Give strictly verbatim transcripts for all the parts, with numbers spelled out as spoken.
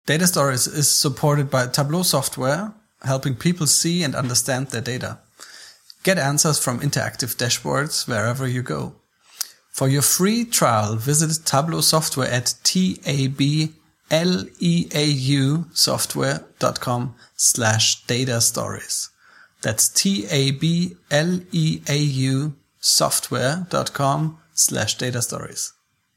Data Stories is supported by Tableau software, helping people see and understand their data. Get answers from interactive dashboards wherever you go. For your free trial, visit Tableau software at tableau software.com slash data stories. That's tableau software.com slash data stories.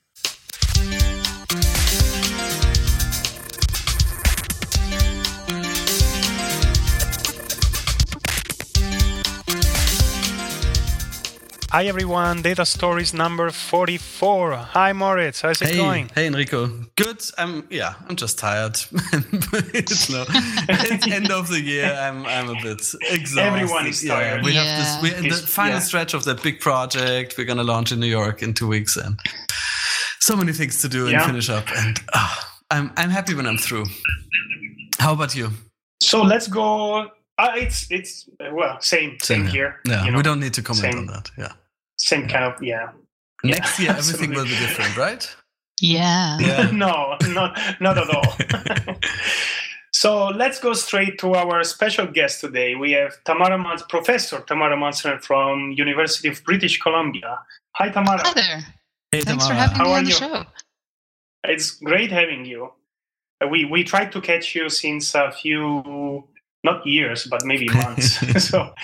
Hi everyone, Data Stories number forty-four. Hi Moritz, how's it hey, going? Hey Enrico, good. I'm yeah, I'm just tired. it's, no, it's end of the year. I'm I'm a bit exhausted. Everyone is tired. Yeah, we yeah. have this. We're in the It's, final yeah. stretch of that big project. We're gonna launch in New York in two weeks, and so many things to do and Yeah. finish up. And oh, I'm I'm happy when I'm through. How about you? So let's go. Uh, it's it's uh, well, same same, here. Yeah, you know, we don't need to comment same. on that. Yeah. Same kind of yeah. Next Yeah, year, everything will absolutely. be different, right? Yeah. Yeah. No, not not at all. So let's go straight to our special guest today. We have Tamara Mans, Professor Tamara Manson from University of British Columbia. Hi, Tamara. Hi there. Hey, Thanks for Tamara. having How me are on the you? show. It's great having you. Uh, We we tried to catch you since a few, not years, but maybe months. so,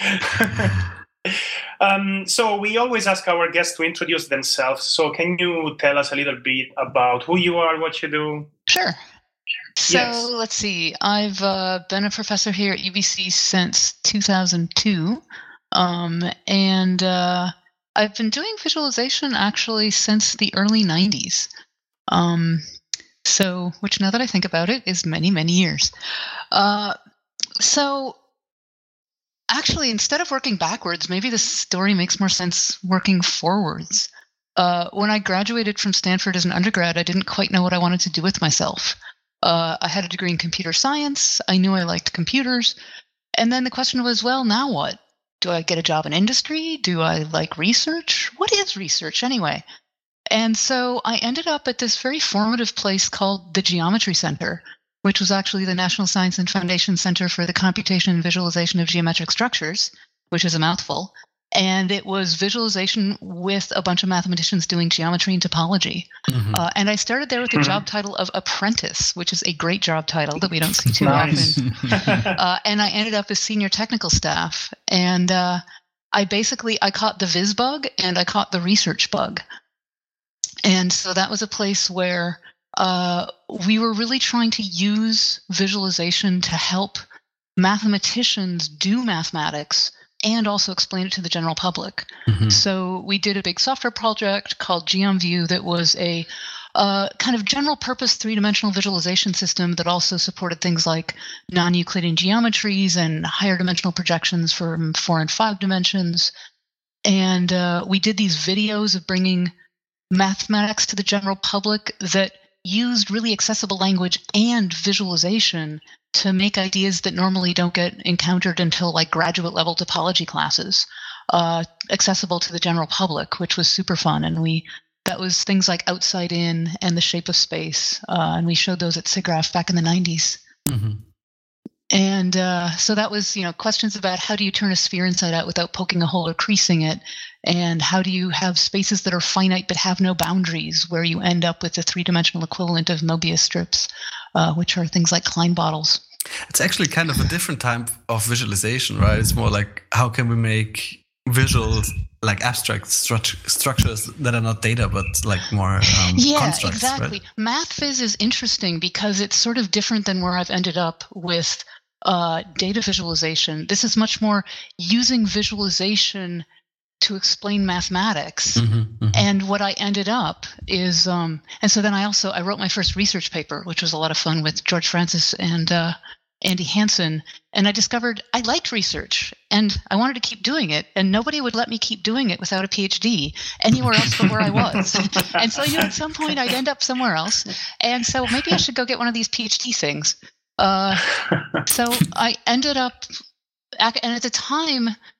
um, so we always ask our guests to introduce themselves. So can you tell us a little bit about who you are, what you do? Sure. So Yes. let's see. I've uh, been a professor here at U B C since two thousand two. Um, and uh, I've been doing visualization actually since the early nineties. Um, so, which now that I think about it is many, many years. Uh, so actually, instead of working backwards, maybe this story makes more sense working forwards. Uh, when I graduated from Stanford as an undergrad, I didn't quite know what I wanted to do with myself. Uh, I had a degree in computer science. I knew I liked computers. And then the question was, well, now what? Do I get a job in industry? Do I like research? What is research anyway? And so I ended up at this very formative place called the Geometry Center, which was actually the National Science and Foundation Center for the Computation and Visualization of Geometric Structures, which is a mouthful. And it was visualization with a bunch of mathematicians doing geometry and topology. Mhm. Uh, and I started there with the job title of apprentice, which is a great job title that we don't see too Nice. often. Uh, and I ended up as senior technical staff. And uh, I basically, I caught the viz bug and I caught the research bug. And so that was a place where uh, we were really trying to use visualization to help mathematicians do mathematics and also explain it to the general public. Mhm. So we did a big software project called GeomView that was a uh, kind of general purpose three-dimensional visualization system that also supported things like non-Euclidean geometries and higher dimensional projections from four and five dimensions. And uh, we did these videos of bringing mathematics to the general public that used really accessible language and visualization to make ideas that normally don't get encountered until like graduate level topology classes uh, accessible to the general public, which was super fun. And we that was things like outside in and the shape of space. Uh, and we showed those at SIGGRAPH back in the nineties. Mhm. And uh, so that was, you know, questions about how do you turn a sphere inside out without poking a hole or creasing it? And how do you have spaces that are finite but have no boundaries, where you end up with the three-dimensional equivalent of Mobius strips, uh, which are things like Klein bottles. It's actually kind of a different type of visualization, right? It's more like, how can we make visuals like abstract stru- structures that are not data, but like more um, Yeah, constructs, exactly. right? Math phys is interesting because it's sort of different than where I've ended up with uh, data visualization. This is much more using visualization to explain mathematics. Mhm, mhm. And what I ended up is, um, and so then I also, I wrote my first research paper, which was a lot of fun with George Francis and uh, Andy Hansen. And I discovered I liked research and I wanted to keep doing it. And nobody would let me keep doing it without a PhD anywhere else but where I was. And so I knew at some point I'd end up somewhere else. And so maybe I should go get one of these PhD things. Uh, so I ended up, and at the time,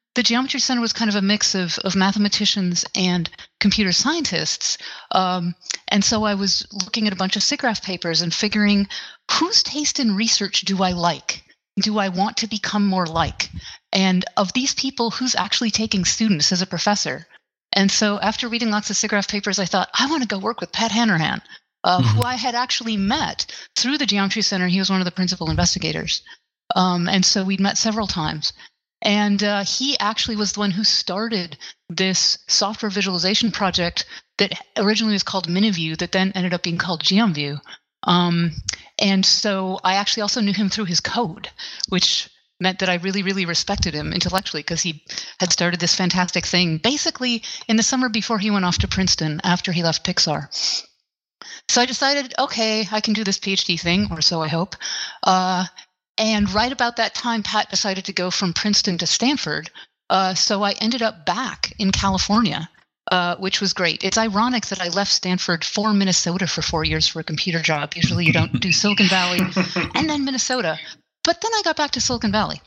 the Geometry Center was kind of a mix of, of mathematicians and computer scientists. Um, and so I was looking at a bunch of SIGGRAPH papers and figuring, whose taste in research do I like? Do I want to become more like? And of these people, who's actually taking students as a professor? And so after reading lots of SIGGRAPH papers, I thought, I want to go work with Pat Hanrahan, uh, mm-hmm. who I had actually met through the Geometry Center. He was one of the principal investigators. Um, and so we'd met several times. And uh, he actually was the one who started this software visualization project that originally was called Miniview, that then ended up being called GeomView. Um, and so I actually also knew him through his code, which meant that I really, really respected him intellectually because he had started this fantastic thing basically in the summer before he went off to Princeton after he left Pixar. So I decided, okay, I can do this PhD thing, or so I hope. Uh, and right about that time, Pat decided to go from Princeton to Stanford. Uh, so I ended up back in California, uh, which was great. It's ironic that I left Stanford for Minnesota for four years for a computer job. Usually you don't do Silicon Valley and then Minnesota. But then I got back to Silicon Valley.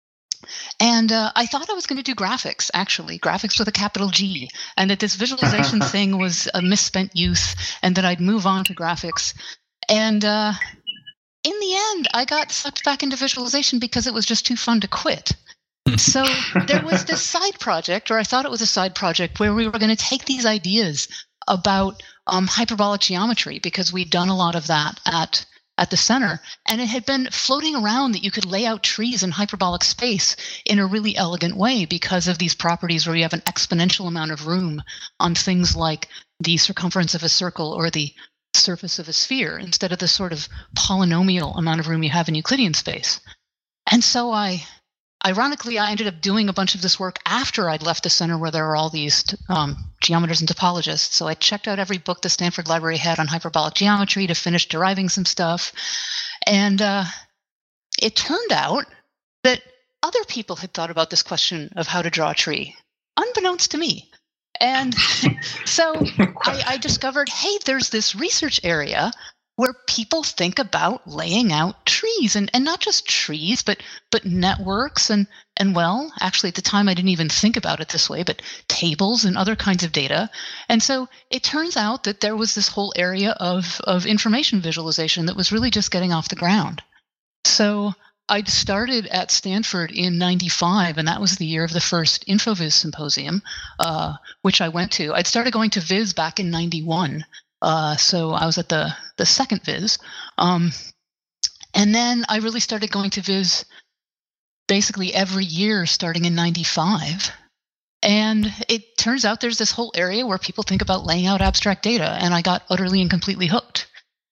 And uh, I thought I was going to do graphics, actually, graphics with a capital G, and that this visualization thing was a misspent youth, and that I'd move on to graphics. And uh, in the end, I got sucked back into visualization because it was just too fun to quit. So there was this side project, or I thought it was a side project, where we were going to take these ideas about um, hyperbolic geometry, because we'd done a lot of that at at the center, and it had been floating around that you could lay out trees in hyperbolic space in a really elegant way because of these properties where you have an exponential amount of room on things like the circumference of a circle or the surface of a sphere, instead of the sort of polynomial amount of room you have in Euclidean space. And so I, ironically, I ended up doing a bunch of this work after I'd left the center where there were all these um, geometers and topologists. So I checked out every book the Stanford Library had on hyperbolic geometry to finish deriving some stuff. And uh, it turned out that other people had thought about this question of how to draw a tree, unbeknownst to me. And so I, I discovered, hey, there's this research area where people think about laying out trees, and, and not just trees, but but networks and, and, well, actually at the time I didn't even think about it this way, but tables and other kinds of data. And so it turns out that there was this whole area of, of information visualization that was really just getting off the ground. So I'd started at Stanford in ninety-five, and that was the year of the first InfoViz symposium, uh, which I went to. I'd started going to Viz back in ninety-one. Uh, so I was at the, the second Viz. Um, and then I really started going to Viz basically every year starting in ninety-five. And it turns out there's this whole area where people think about laying out abstract data, and I got utterly and completely hooked.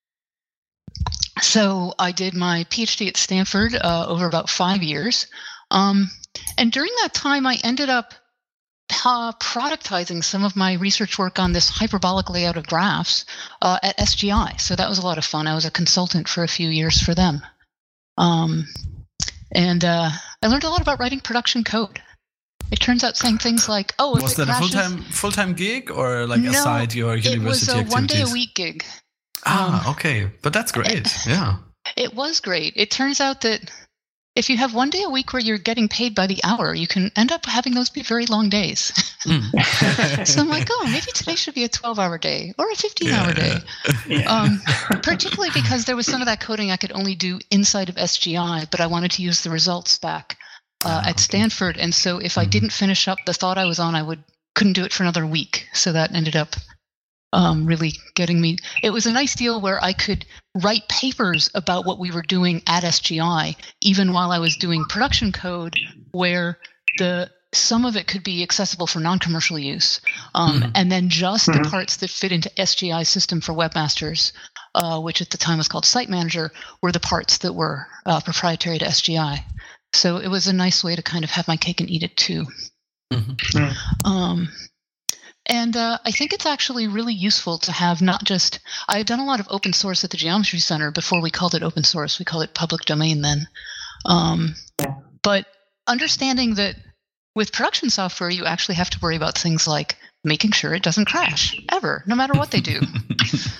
So I did my PhD at Stanford uh, over about five years. Um, and during that time, I ended up Uh, productizing some of my research work on this hyperbolic layout of graphs uh, at S G I. So that was a lot of fun. I was a consultant for a few years for them. Um, and uh, I learned a lot about writing production code. It turns out saying things like, oh, if was it that crashes, a full-time full-time gig or like no, aside your university it was a activities? one-day-a-week gig. Ah, um, okay. But that's great. It, yeah. It was great. It turns out that if you have one day a week where you're getting paid by the hour, you can end up having those be very long days. Mm. So I'm like, oh, maybe today should be a twelve-hour day or a fifteen-hour yeah. day. Yeah. Um, particularly because there was some of that coding I could only do inside of S G I, but I wanted to use the results back uh, ah, at okay. Stanford. And so if I mm. didn't finish up the thought I was on, I would couldn't do it for another week. So that ended up Um, really getting me. It was a nice deal where I could write papers about what we were doing at S G I, even while I was doing production code, where the some of it could be accessible for non-commercial use, um, mm-hmm. and then just mm-hmm. the parts that fit into S G I's system for webmasters, uh, which at the time was called Site Manager, were the parts that were uh, proprietary to S G I. So it was a nice way to kind of have my cake and eat it too. Mm-hmm. Um, And uh, I think it's actually really useful to have not just – I had done a lot of open source at the Geometry Center before we called it open source. We called it public domain then. Um, but understanding that with production software, you actually have to worry about things like making sure it doesn't crash ever, no matter what they do.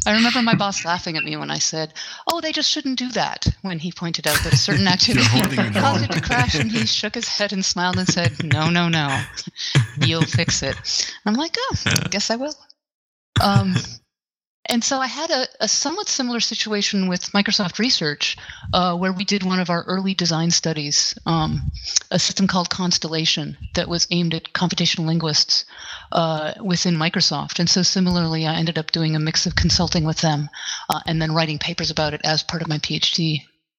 I remember my boss laughing at me when I said, "Oh, they just shouldn't do that," when he pointed out that a certain activity caused it to crash, and he shook his head and smiled and said, "No, no, no, you'll fix it." I'm like, "Oh, I guess I will." Um, and so I had a, a somewhat similar situation with Microsoft Research, uh, where we did one of our early design studies, um, a system called Constellation that was aimed at computational linguists uh, within Microsoft. And so similarly, I ended up doing a mix of consulting with them uh, and then writing papers about it as part of my PhD.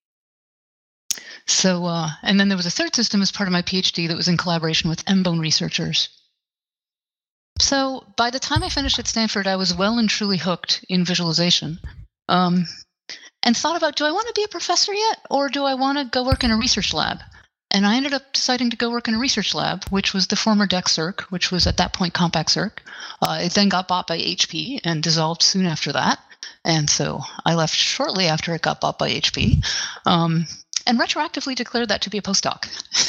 So, uh, and then there was a third system as part of my PhD that was in collaboration with M Bone researchers. So by the time I finished at Stanford, I was well and truly hooked in visualization, um, and thought about, do I want to be a professor yet, or do I want to go work in a research lab? And I ended up deciding to go work in a research lab, which was the former DECCirc, which was at that point CompactCirc. Uh, it then got bought by H P and dissolved soon after that. And so I left shortly after it got bought by H P. Um, and retroactively declared that to be a postdoc.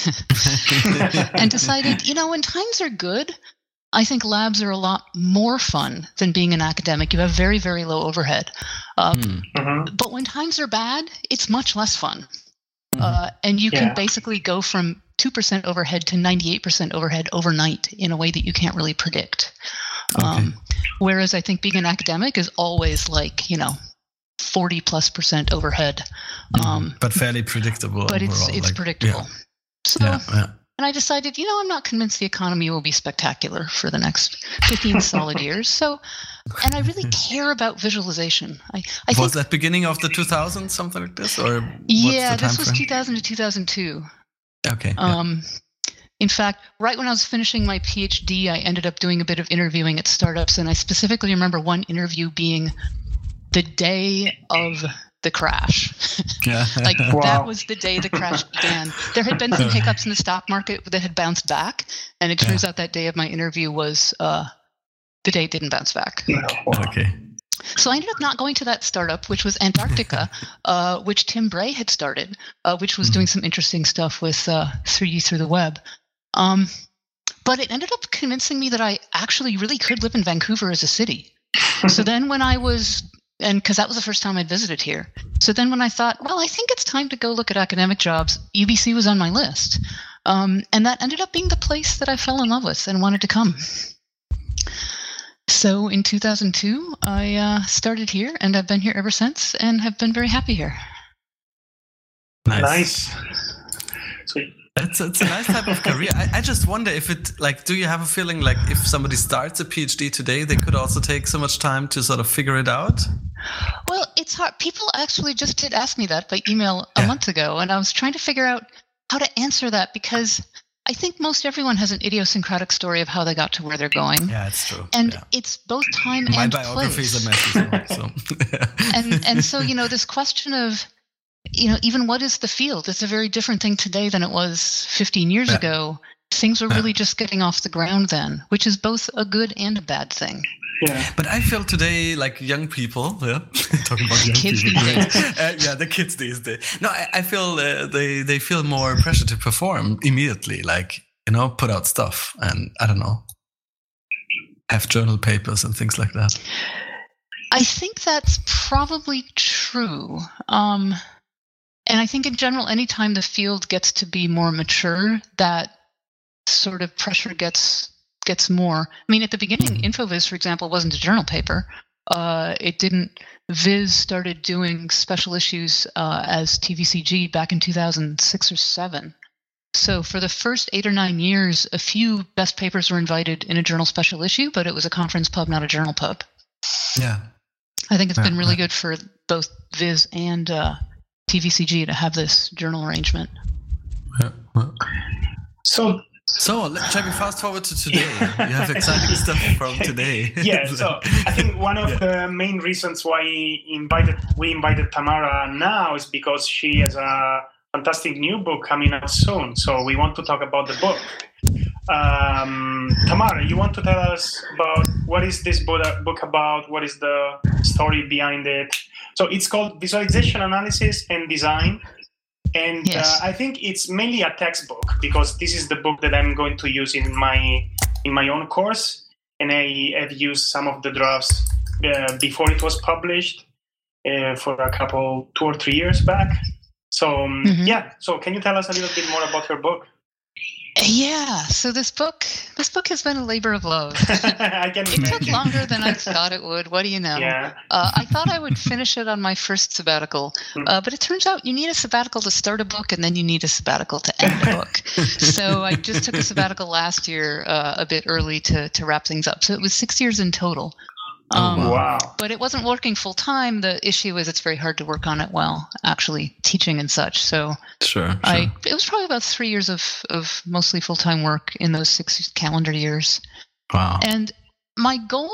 And decided, you know, when times are good, I think labs are a lot more fun than being an academic. You have very, very low overhead. Uh, mm-hmm. But when times are bad, it's much less fun. Mm-hmm. Uh, and you yeah. can basically go from two percent overhead to ninety-eight percent overhead overnight in a way that you can't really predict. Okay. Um, whereas I think being an academic is always like, you know, forty plus percent overhead. Um, but fairly predictable. But overall. it's it's like, predictable. Yeah. So, yeah, yeah. And I decided, you know, I'm not convinced the economy will be spectacular for the next fifteen solid years. So, and I really care about visualization. I, I was think, that beginning of the two thousands, something like this, or yeah, what's the this was frame? two thousand to two thousand two. Okay. Um, yeah. In fact, right when I was finishing my PhD, I ended up doing a bit of interviewing at startups, and I specifically remember one interview being the day of the crash. Yeah. Like wow. that was the day the crash began. There had been some hiccups in the stock market that had bounced back, and it turns yeah. out that day of my interview was uh, the day it didn't bounce back. Okay. So I ended up not going to that startup, which was Antarctica, uh, which Tim Bray had started, uh, which was mm-hmm. doing some interesting stuff with uh, three D through the web. Um, but it ended up convincing me that I actually really could live in Vancouver as a city. So then when I was And because that was the first time I'd visited here. So then when I thought, well, I think it's time to go look at academic jobs, U B C was on my list. Um, and that ended up being the place that I fell in love with and wanted to come. So in two thousand two, I uh, started here, and I've been here ever since and have been very happy here. Nice. Nice. Sweet. It's, it's a nice type of career. I, I just wonder if it, like, do you have a feeling like if somebody starts a PhD today, they could also take so much time to sort of figure it out? Well, it's hard. People actually just did ask me that by email a yeah. month ago, and I was trying to figure out how to answer that because I think most everyone has an idiosyncratic story of how they got to where they're going. Yeah, it's true. And yeah. it's both time My and biography place. is a mess as well, so. and, and so, you know, this question of, you know, even what is the field? It's a very different thing today than it was fifteen years yeah. ago. Things were really yeah. just getting off the ground then, which is both a good and a bad thing. Yeah. But I feel today, like young people, yeah, talking about young kids people, these days. uh, yeah, the kids these days. No, I, I feel uh, they they feel more pressure to perform immediately, like, you know, put out stuff and I don't know, have journal papers and things like that. I think that's probably true. Um, and I think in general, anytime the field gets to be more mature, that sort of pressure gets gets more. I mean, at the beginning, InfoViz, for example, wasn't a journal paper. Uh, it didn't. Viz started doing special issues uh, as T V C G back in two thousand six or seven. So for the first eight or nine years, a few best papers were invited in a journal special issue, but it was a conference pub, not a journal pub. Yeah. I think it's yeah, been really yeah. good for both Viz and uh, T V C G to have this journal arrangement. Yeah. yeah. So, so shall we fast forward to today? You have exciting stuff from today. Yeah. So I think one of the main reasons why invited we invited Tamara now is because she has a fantastic new book coming out soon. So we want to talk about the book. Um, Tamara, you want to tell us about what is this book about? What is the story behind it? So it's called Visualization Analysis and Design. And yes. uh, I think it's mainly a textbook because this is the book that I'm going to use in my in my own course. And I have used some of the drafts uh, before it was published uh, for a couple, two or three years back. So, um, mm-hmm. yeah. So can you tell us a little bit more about your book? Yeah, so this book, this book has been a labor of love. I can it imagine. took longer than I thought it would. What do you know? Yeah. Uh, I thought I would finish it on my first sabbatical, uh, but it turns out you need a sabbatical to start a book, and then you need a sabbatical to end a book. So I just took a sabbatical last year, uh, a bit early to to wrap things up. So it was six years in total. Um, oh, wow. But it wasn't working full time. The issue is it's very hard to work on it while actually teaching and such. So sure, sure. I it was probably about three years of, of mostly full time work in those six calendar years. Wow. And my goal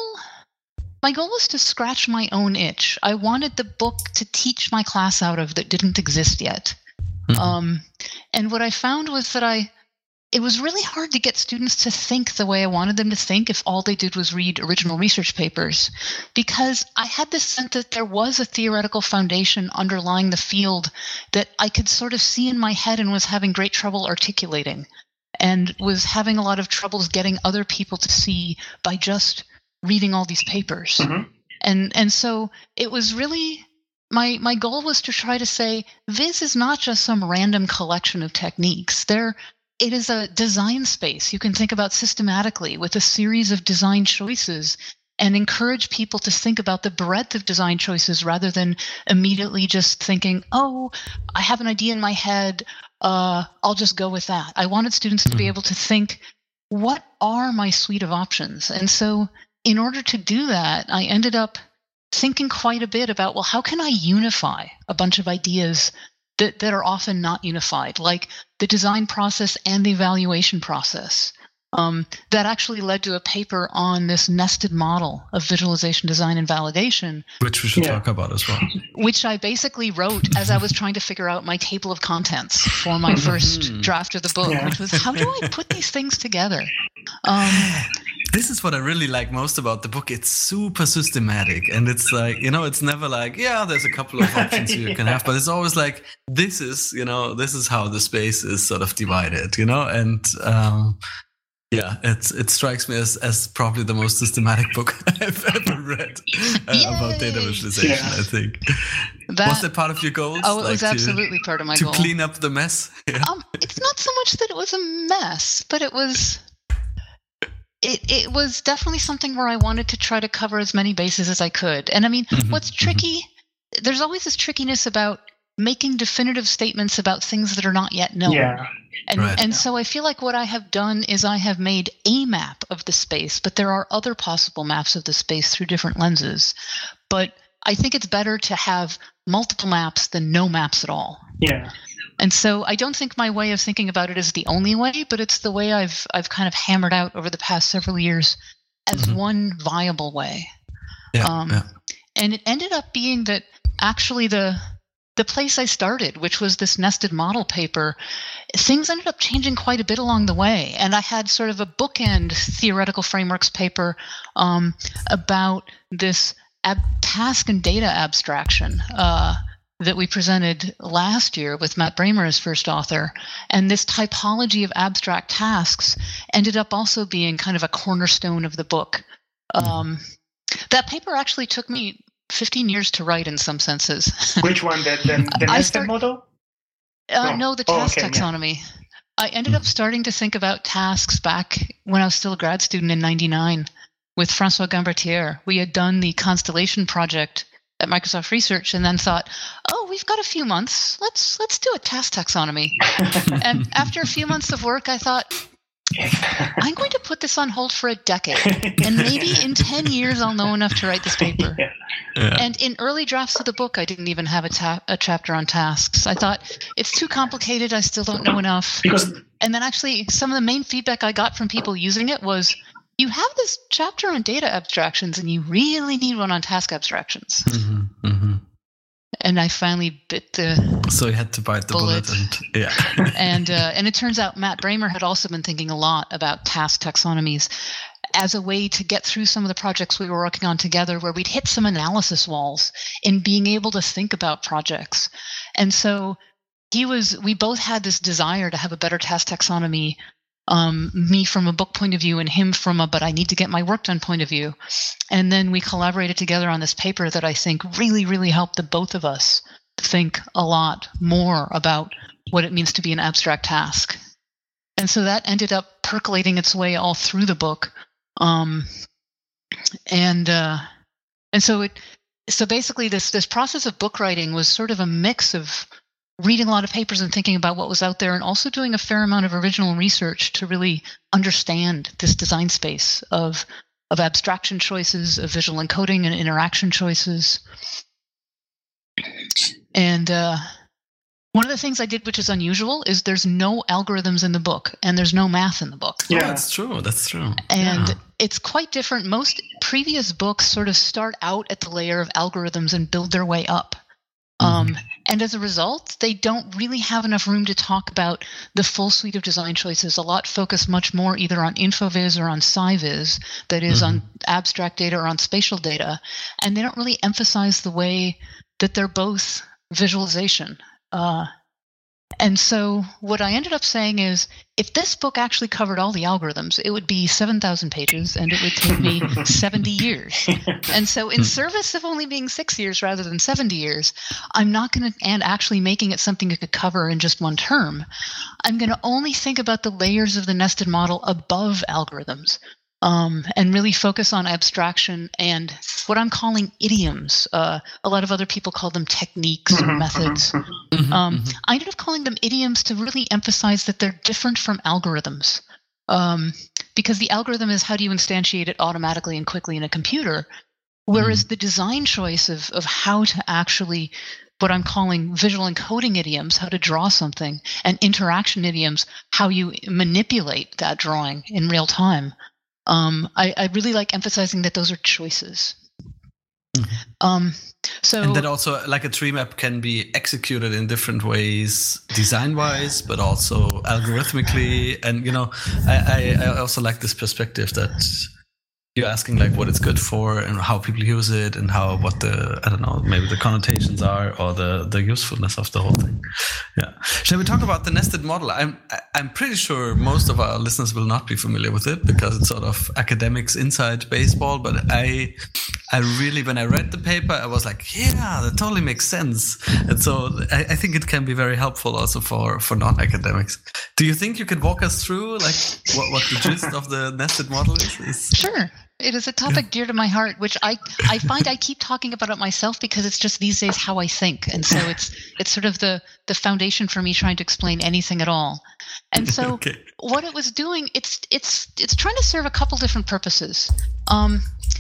my goal was to scratch my own itch. I wanted the book to teach my class out of that didn't exist yet. Mm-hmm. Um, and what I found was that I It was really hard to get students to think the way I wanted them to think if all they did was read original research papers, because I had this sense that there was a theoretical foundation underlying the field that I could sort of see in my head and was having great trouble articulating, and was having a lot of troubles getting other people to see by just reading all these papers. Mm-hmm. And and so it was really... My my goal was to try to say, Viz is not just some random collection of techniques. There It is a design space you can think about systematically with a series of design choices, and encourage people to think about the breadth of design choices rather than immediately just thinking, oh, I have an idea in my head, uh, I'll just go with that. I wanted students to be able to think, what are my suite of options? And so in order to do that, I ended up thinking quite a bit about, well, how can I unify a bunch of ideas that, that are often not unified, like the design process and the evaluation process. Um, that actually led to a paper on this nested model of visualization, design, and validation. Which we should yeah. talk about as well. Which I basically wrote as I was trying to figure out my table of contents for my first draft of the book, yeah. which was, how do I put these things together? Um, This is what I really like most about the book. It's super systematic, and it's like, you know, it's never like, yeah, there's a couple of options you yeah. can have, but it's always like, this is, you know, this is how the space is sort of divided, you know, and um, yeah, it's it strikes me as, as probably the most systematic book I've ever read uh, about data visualization, yeah. I think. That, was that part of your goals? Oh, it like was to, absolutely part of my to goal. To clean up the mess? Yeah. Um, it's not so much that it was a mess, but it was... It it was definitely something where I wanted to try to cover as many bases as I could. And I mean, mm-hmm, what's tricky, mm-hmm. there's always this trickiness about making definitive statements about things that are not yet known. Yeah. And right. and so I feel like what I have done is I have made a map of the space, but there are other possible maps of the space through different lenses. But I think it's better to have multiple maps than no maps at all. Yeah. And so I don't think my way of thinking about it is the only way, but it's the way I've I've kind of hammered out over the past several years as mm-hmm. one viable way. Yeah, um, yeah. And it ended up being that actually the the place I started, which was this nested model paper, things ended up changing quite a bit along the way. And I had sort of a bookend theoretical frameworks paper um, about this ab- task and data abstraction uh that we presented last year with Matt Bramer as first author. And this typology of abstract tasks ended up also being kind of a cornerstone of the book. Um, that paper actually took me fifteen years to write in some senses. Which one? The, the, the nested start, model? Uh, no. no, the oh, task okay, taxonomy. Yeah. I ended up starting to think about tasks back when I was still a grad student in ninety-nine with François Gambertier. We had done the Constellation project at Microsoft Research, and then thought, oh, we've got a few months. Let's let's do a task taxonomy. And after a few months of work, I thought, I'm going to put this on hold for a decade, and maybe in ten years I'll know enough to write this paper. Yeah. Yeah. And in early drafts of the book, I didn't even have a, ta- a chapter on tasks. I thought, it's too complicated. I still don't know enough. Because and then actually, some of the main feedback I got from people using it was, you have this chapter on data abstractions, and you really need one on task abstractions. Mm-hmm, mm-hmm. And I finally bit the so you had to bite the bullet, bullet and yeah. and uh, and it turns out Matt Bramer had also been thinking a lot about task taxonomies as a way to get through some of the projects we were working on together, where we'd hit some analysis walls in being able to think about projects. And so he was we both had this desire to have a better task taxonomy Um, me from a book point of view and him from a but I need to get my work done point of view. And then we collaborated together on this paper that I think really, really helped the both of us think a lot more about what it means to be an abstract task. And so that ended up percolating its way all through the book. Um, and uh, and so it so basically this this process of book writing was sort of a mix of reading a lot of papers and thinking about what was out there, and also doing a fair amount of original research to really understand this design space of of abstraction choices, of visual encoding and interaction choices. And uh, one of the things I did, which is unusual, is there's no algorithms in the book, and there's no math in the book. Yeah, oh, that's true. That's true. And yeah. It's quite different. Most previous books sort of start out at the layer of algorithms and build their way up. Um, and as a result, they don't really have enough room to talk about the full suite of design choices. A lot focus much more either on InfoVis or on SciVis, that is, mm-hmm. on abstract data or on spatial data. And they don't really emphasize the way that they're both visualization. Uh, and so what I ended up saying is, if this book actually covered all the algorithms, it would be seven thousand pages, and it would take me seventy years. And so in service of only being six years rather than seventy years, I'm not going to, and actually making it something you could cover in just one term, I'm going to only think about the layers of the nested model above algorithms. Um, and really focus on abstraction and what I'm calling idioms. Uh, a lot of other people call them techniques or methods. Mm-hmm, um, mm-hmm. I ended up calling them idioms to really emphasize that they're different from algorithms. Um, because the algorithm is how do you instantiate it automatically and quickly in a computer, whereas mm-hmm. the design choice of, of how to actually, what I'm calling visual encoding idioms, how to draw something, and interaction idioms, how you manipulate that drawing in real time. Um, I, I really like emphasizing that those are choices. Mm-hmm. Um, so and that also, like a tree map, can be executed in different ways, design-wise, but also algorithmically. And you know, I, I, I also like this perspective that you're asking, like, what it's good for and how people use it and how what the I don't know maybe the connotations are or the the usefulness of the whole thing. Yeah. Shall we talk about the nested model? I'm I'm pretty sure most of our listeners will not be familiar with it because it's sort of academics inside baseball. But I I really, when I read the paper, I was like, yeah, that totally makes sense. And so I, I think it can be very helpful also for for non-academics. Do you think you could walk us through like what what the gist of the nested model is? is Sure. It is a topic dear to my heart, which I, I find I keep talking about it myself because it's just these days how I think. And so it's it's sort of the, the foundation for me trying to explain anything at all. And so okay. what it was doing, it's it's it's trying to serve a couple different purposes. Um,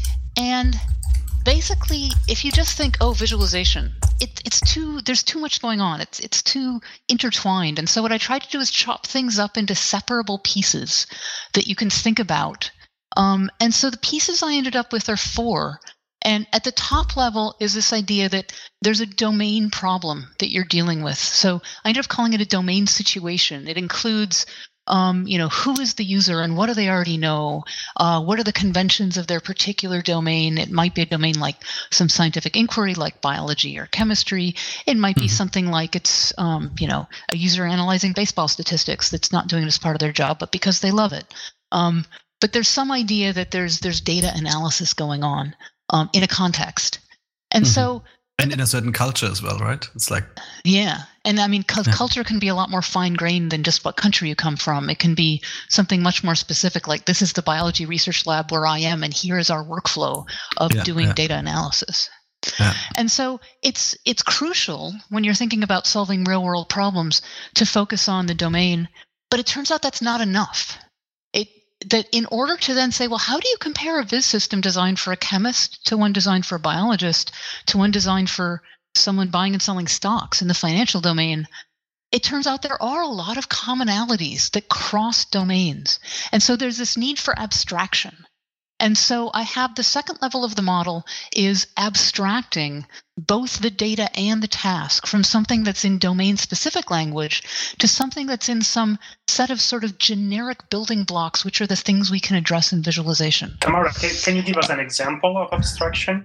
and basically, if you just think, oh, visualization, it, it's too there's too much going on. It's it's too intertwined. And so what I tried to do is chop things up into separable pieces that you can think about. Um, and so the pieces I ended up with are four. And at the top level is this idea that there's a domain problem that you're dealing with. So I ended up calling it a domain situation. It includes, um, you know, who is the user and what do they already know? Uh, what are the conventions of their particular domain? It might be a domain like some scientific inquiry like biology or chemistry. It might be mm-hmm. something like it's, um, you know, a user analyzing baseball statistics that's not doing it as part of their job, but because they love it. Um, But there's some idea that there's there's data analysis going on um, in a context, and mm-hmm. so and in a certain culture as well, right? It's like yeah, and I mean, cu- yeah. culture can be a lot more fine grained than just what country you come from. It can be something much more specific, like this is the biology research lab where I am, and here is our workflow of yeah, doing yeah. data analysis. Yeah. And so it's it's crucial when you're thinking about solving real world problems to focus on the domain, but it turns out that's not enough. That in order to then say, well, how do you compare a viz system designed for a chemist to one designed for a biologist to one designed for someone buying and selling stocks in the financial domain? It turns out there are a lot of commonalities that cross domains. And so there's this need for abstraction. And so I have the second level of the model is abstracting both the data and the task from something that's in domain-specific language to something that's in some set of sort of generic building blocks, which are the things we can address in visualization. Tamara, can, can you give us an example of abstraction?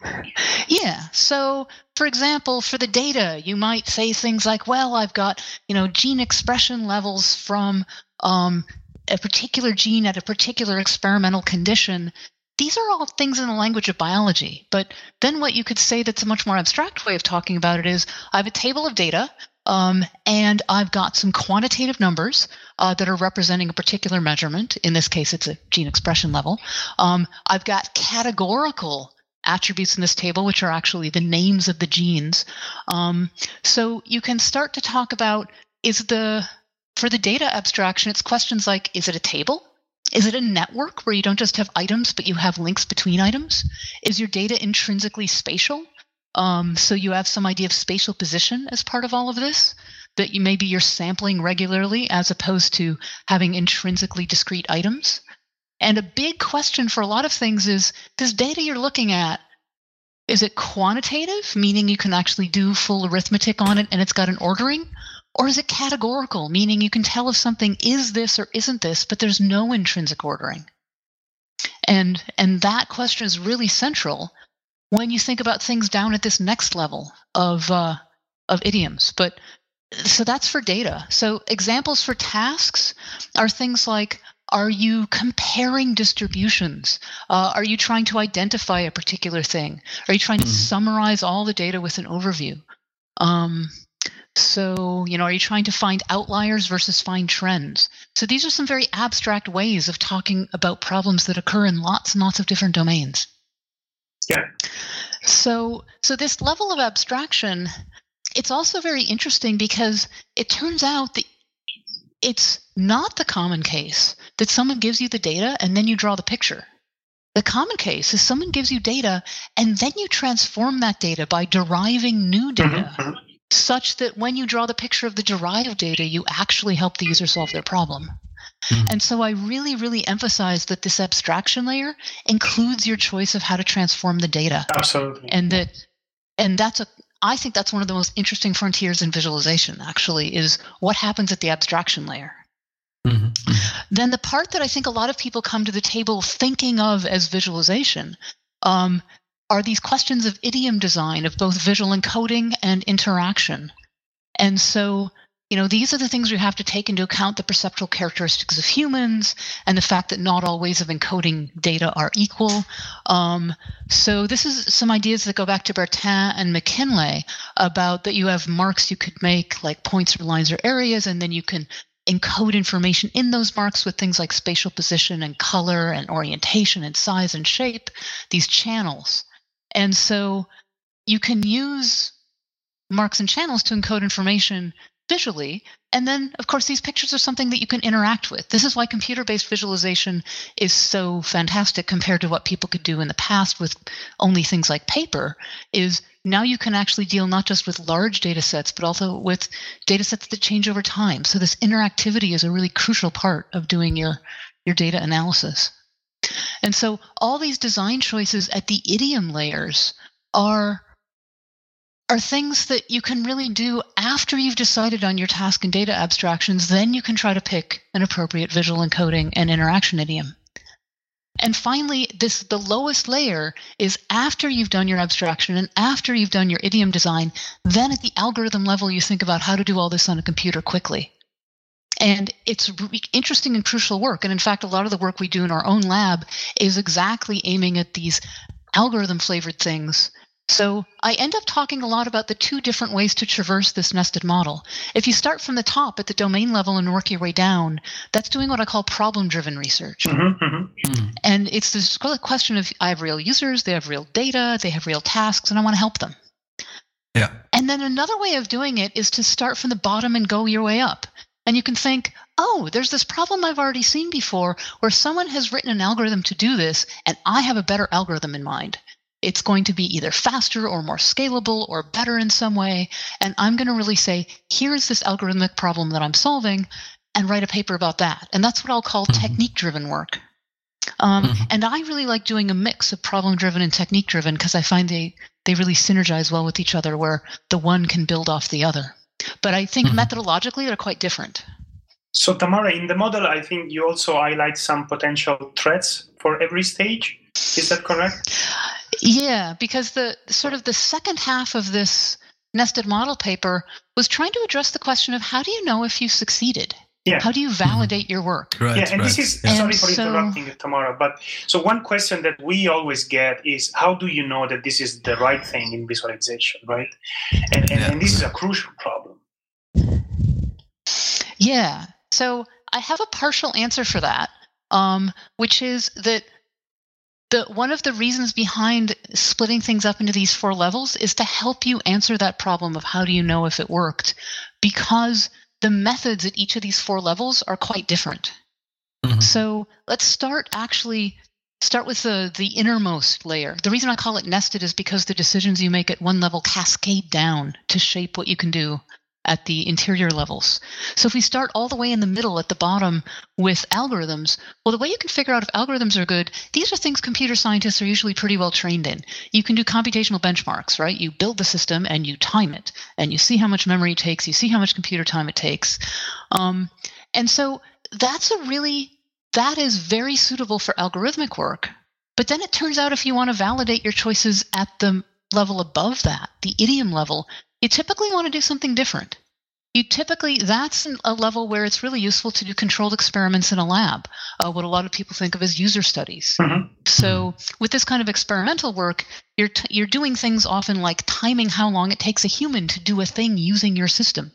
Yeah. So, for example, for the data, you might say things like, well, I've got, you know, gene expression levels from um, a particular gene at a particular experimental condition. These are all things in the language of biology. But then what you could say that's a much more abstract way of talking about it is I have a table of data, um, and I've got some quantitative numbers uh, that are representing a particular measurement. In this case, it's a gene expression level. Um, I've got categorical attributes in this table, which are actually the names of the genes. Um, so you can start to talk about, is the, for the data abstraction, it's questions like, is it a table? Is it a network where you don't just have items, but you have links between items? Is your data intrinsically spatial? Um, so you have some idea of spatial position as part of all of this, that you maybe you're sampling regularly as opposed to having intrinsically discrete items. And a big question for a lot of things is, this data you're looking at, is it quantitative, meaning you can actually do full arithmetic on it and it's got an ordering? Or is it categorical, meaning you can tell if something is this or isn't this, but there's no intrinsic ordering? And, and that question is really central when you think about things down at this next level of, uh, of idioms. But so that's for data. So examples for tasks are things like, are you comparing distributions? Uh, are you trying to identify a particular thing? Are you trying to mm-hmm. summarize all the data with an overview? Um, so, you know, are you trying to find outliers versus find trends? So these are some very abstract ways of talking about problems that occur in lots and lots of different domains. Yeah. So, so this level of abstraction, it's also very interesting because it turns out that it's not the common case that someone gives you the data and then you draw the picture. The common case is someone gives you data and then you transform that data by deriving new data mm-hmm. such that when you draw the picture of the derived data, you actually help the user solve their problem. Mm-hmm. And so I really, really emphasize that this abstraction layer includes your choice of how to transform the data. Absolutely. And that, and that's a I think that's one of the most interesting frontiers in visualization, actually, is what happens at the abstraction layer. Mm-hmm. Then the part that I think a lot of people come to the table thinking of as visualization um, are these questions of idiom design, of both visual encoding and interaction. And so, you know, these are the things we have to take into account, the perceptual characteristics of humans and the fact that not all ways of encoding data are equal. Um, so this is some ideas that go back to Bertin and McKinley about that you have marks you could make like points or lines or areas, and then you can encode information in those marks with things like spatial position and color and orientation and size and shape, these channels. And so you can use marks and channels to encode information visually. And then, of course, these pictures are something that you can interact with. This is why computer-based visualization is so fantastic compared to what people could do in the past with only things like paper, is now you can actually deal not just with large data sets, but also with data sets that change over time. So this interactivity is a really crucial part of doing your, your data analysis. And so all these design choices at the idiom layers are are things that you can really do after you've decided on your task and data abstractions. Then you can try to pick an appropriate visual encoding and interaction idiom. And finally, this the lowest layer is after you've done your abstraction and after you've done your idiom design, then at the algorithm level, you think about how to do all this on a computer quickly. And it's really interesting and crucial work. And in fact, a lot of the work we do in our own lab is exactly aiming at these algorithm-flavored things. So I end up talking a lot about the two different ways to traverse this nested model. If you start from the top at the domain level and work your way down, that's doing what I call problem-driven research. Mm-hmm, mm-hmm. And it's this question of, I have real users, they have real data, they have real tasks, and I want to help them. Yeah. And then another way of doing it is to start from the bottom and go your way up. And you can think, oh, there's this problem I've already seen before where someone has written an algorithm to do this, and I have a better algorithm in mind. It's going to be either faster or more scalable or better in some way. And I'm going to really say, here's this algorithmic problem that I'm solving, and write a paper about that. And that's what I'll call mm-hmm. technique-driven work. Um, mm-hmm. And I really like doing a mix of problem-driven and technique-driven because I find they, they really synergize well with each other where the one can build off the other. But I think mm-hmm. methodologically they're quite different. So Tamara, in the model, I think you also highlight some potential threats for every stage. Is that correct? Yeah, because the sort of the second half of this nested model paper was trying to address the question of how do you know if you succeeded? Yeah. How do you validate mm-hmm. your work? Right, yeah, and right. this is, yeah. sorry And for so, interrupting you, Tamara, but so one question that we always get is, how do you know that this is the right thing in visualization, right? And, and, Yeah. and this is a crucial problem. Yeah. So I have a partial answer for that, um, which is that the one of the reasons behind splitting things up into these four levels is to help you answer that problem of how do you know if it worked, because the methods at each of these four levels are quite different. Mm-hmm. So let's start actually start with the the innermost layer. The reason I call it nested is because the decisions you make at one level cascade down to shape what you can do at the interior levels. So if we start all the way in the middle at the bottom with algorithms, well, the way you can figure out if algorithms are good, these are things computer scientists are usually pretty well trained in. You can do computational benchmarks, right? You build the system and you time it, and you see how much memory it takes, you see how much computer time it takes. Um, and so that's a really, that is very suitable for algorithmic work. But then it turns out if you want to validate your choices at the level above that, the idiom level, you typically want to do something different. You typically, that's a level where it's really useful to do controlled experiments in a lab, uh, what a lot of people think of as user studies. Mm-hmm. So with this kind of experimental work, you're t- you're doing things often like timing how long it takes a human to do a thing using your system.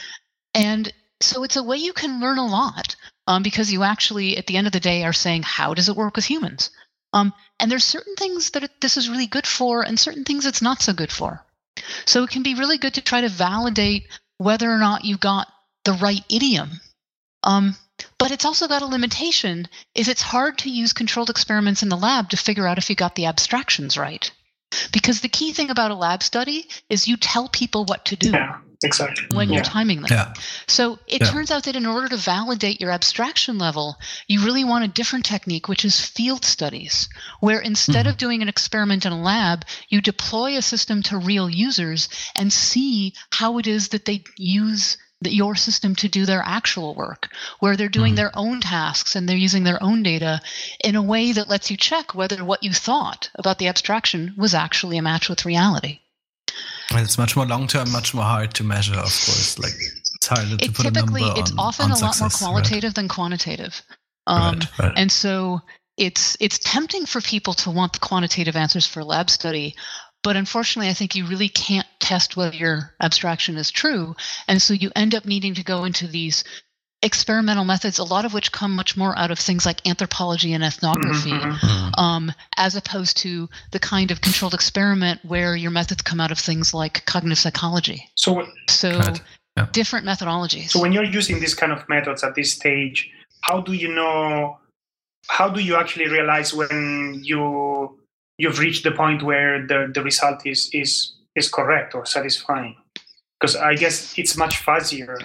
And so it's a way you can learn a lot um, because you actually, at the end of the day, are saying, how does it work with humans? Um, and there's certain things that it, this is really good for and certain things it's not so good for. So it can be really good to try to validate whether or not you got the right idiom. Um, but it's also got a limitation, is it's hard to use controlled experiments in the lab to figure out if you got the abstractions right. Because the key thing about a lab study is you tell people what to do. Yeah, exactly. When yeah. you're timing them. Yeah. So it yeah. turns out that in order to validate your abstraction level, you really want a different technique, which is field studies, where instead mm-hmm. of doing an experiment in a lab, you deploy a system to real users and see how it is that they use the, your system to do their actual work, where they're doing mm-hmm. their own tasks and they're using their own data in a way that lets you check whether what you thought about the abstraction was actually a match with reality. And it's much more long-term, much more hard to measure, of course. Like it's harder to it put a number on. It's often on a success, lot more qualitative right? than quantitative. Um, right, right. And so it's it's tempting for people to want the quantitative answers for lab study, but unfortunately, I think you really can't test whether your abstraction is true. And so you end up needing to go into these experimental methods, a lot of which come much more out of things like anthropology and ethnography, mm-hmm. um, as opposed to the kind of controlled experiment where your methods come out of things like cognitive psychology. So, so right. yeah. different methodologies. So when you're using these kind of methods at this stage, how do you know, how do you actually realize when you, you've reached the point where the, the result is, is, is correct or satisfying? Because I guess it's much fuzzier.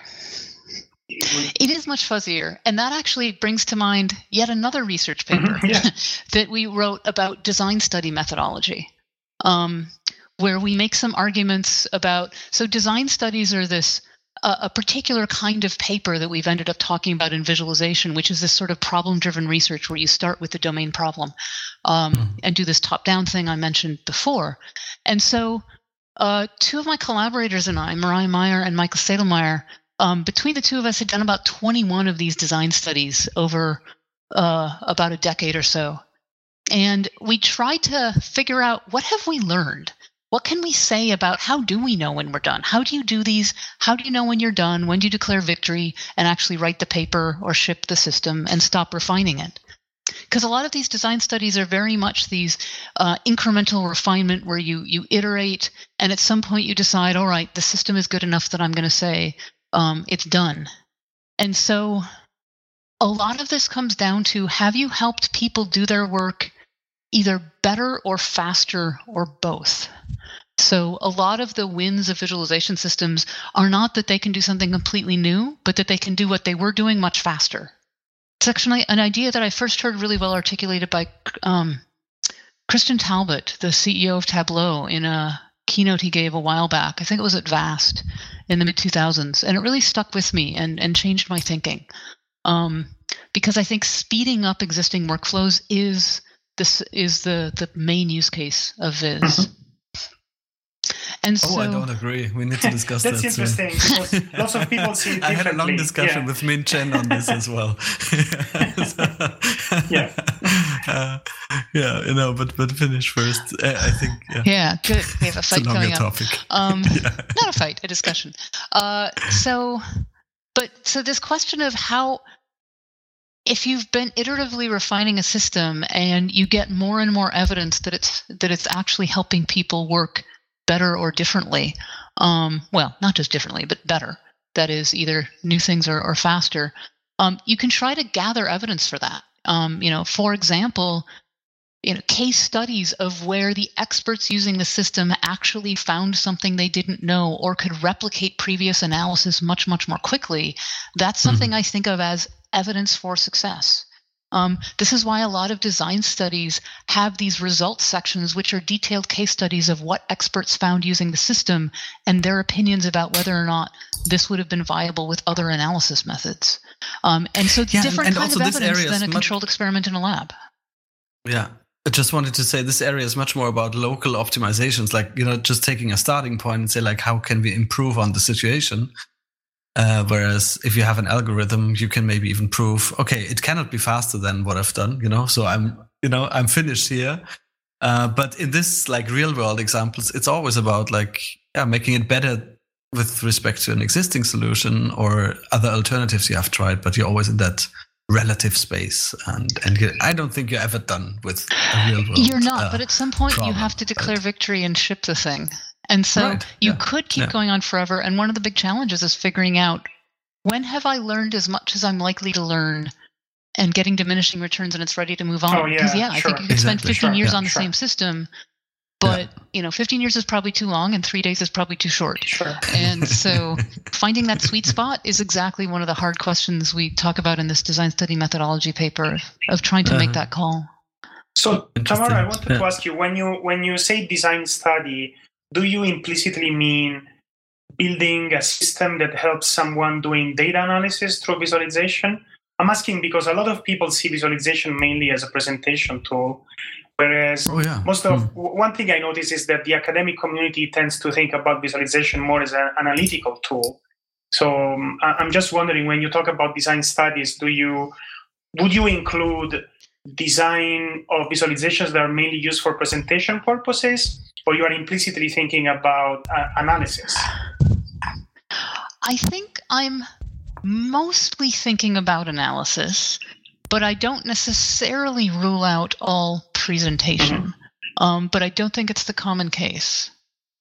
It is much fuzzier. And that actually brings to mind yet another research paper mm-hmm, yeah. that we wrote about design study methodology, um, where we make some arguments about, so design studies are this, uh, a particular kind of paper that we've ended up talking about in visualization, which is this sort of problem-driven research where you start with the domain problem um, mm-hmm. and do this top-down thing I mentioned before. And so uh, two of my collaborators and I, Mariah Meyer and Michael Sedelmeier, Um, between the two of us had done about twenty-one of these design studies over uh, about a decade or so. And we tried to figure out, what have we learned? What can we say about how do we know when we're done? How do you do these? How do you know when you're done? When do you declare victory and actually write the paper or ship the system and stop refining it? Because a lot of these design studies are very much these uh, incremental refinement where you you iterate and at some point you decide, all right, the system is good enough that I'm going to say, Um, it's done. And so a lot of this comes down to, have you helped people do their work either better or faster or both? So a lot of the wins of visualization systems are not that they can do something completely new, but that they can do what they were doing much faster. It's actually an idea that I first heard really well articulated by um, Christian Talbot, the C E O of Tableau, in a keynote he gave a while back. I think it was at VAST in the mid two thousands, and it really stuck with me and, and changed my thinking. Um, because I think speeding up existing workflows is this is the, the main use case of Viz. Mm-hmm. And so, oh, I don't agree. We need to discuss That's that interesting soon. because lots of people see it differently. I had a long discussion yeah. with Min Chen on this as well. yeah. Uh, yeah, you know, but but finish first. Uh, I think. Yeah. yeah, good. We have a fight it's a longer coming up. topic. Um, yeah. Not a fight, a discussion. Uh, so, but so this question of how, if you've been iteratively refining a system and you get more and more evidence that it's that it's actually helping people work better or differently, um, well, not just differently, but better. That is either new things or, or faster. Um, you can try to gather evidence for that. Um, you know, for example, you know, case studies of where the experts using the system actually found something they didn't know or could replicate previous analysis much, much more quickly. That's something mm-hmm. I think of as evidence for success. Um, this is why a lot of design studies have these results sections, which are detailed case studies of what experts found using the system and their opinions about whether or not this would have been viable with other analysis methods. Um, and so it's yeah, different and, and kind of evidence than a much, controlled experiment in a lab. Yeah. I just wanted to say this area is much more about local optimizations, like, you know, just taking a starting point and say, like, how can we improve on the situation? Uh, whereas if you have an algorithm, you can maybe even prove, okay, it cannot be faster than what I've done, you know, so I'm, you know, I'm finished here. Uh, but in this, like, real world examples, it's always about, like, yeah, making it better with respect to an existing solution or other alternatives you have tried, but you're always in that relative space, and and I don't think you're ever done with a real world. You're not, uh, but at some point problem, you have to declare right? victory and ship the thing. And so right. you yeah. could keep yeah. going on forever. And one of the big challenges is figuring out, when have I learned as much as I'm likely to learn, and getting diminishing returns and it's ready to move on. Oh, Because yeah, yeah, I sure. think you could spend Exactly. fifteen Sure, years yeah, on the sure. same system, but Yeah. you know, fifteen years is probably too long and three days is probably too short. Sure. And so finding that sweet spot is exactly one of the hard questions we talk about in this design study methodology paper, of trying to uh-huh. make that call. So Tamara, I wanted yeah. to ask you, when you when you say design study, do you implicitly mean building a system that helps someone doing data analysis through visualization? I'm asking because a lot of people see visualization mainly as a presentation tool, whereas oh, yeah. most of mm. one thing I notice is that the academic community tends to think about visualization more as an analytical tool. So um, I'm just wondering, when you talk about design studies, do you would you include design of visualizations that are mainly used for presentation purposes, or you are implicitly thinking about uh, analysis? I think I'm mostly thinking about analysis, but I don't necessarily rule out all presentation. Mm-hmm. Um, but I don't think it's the common case.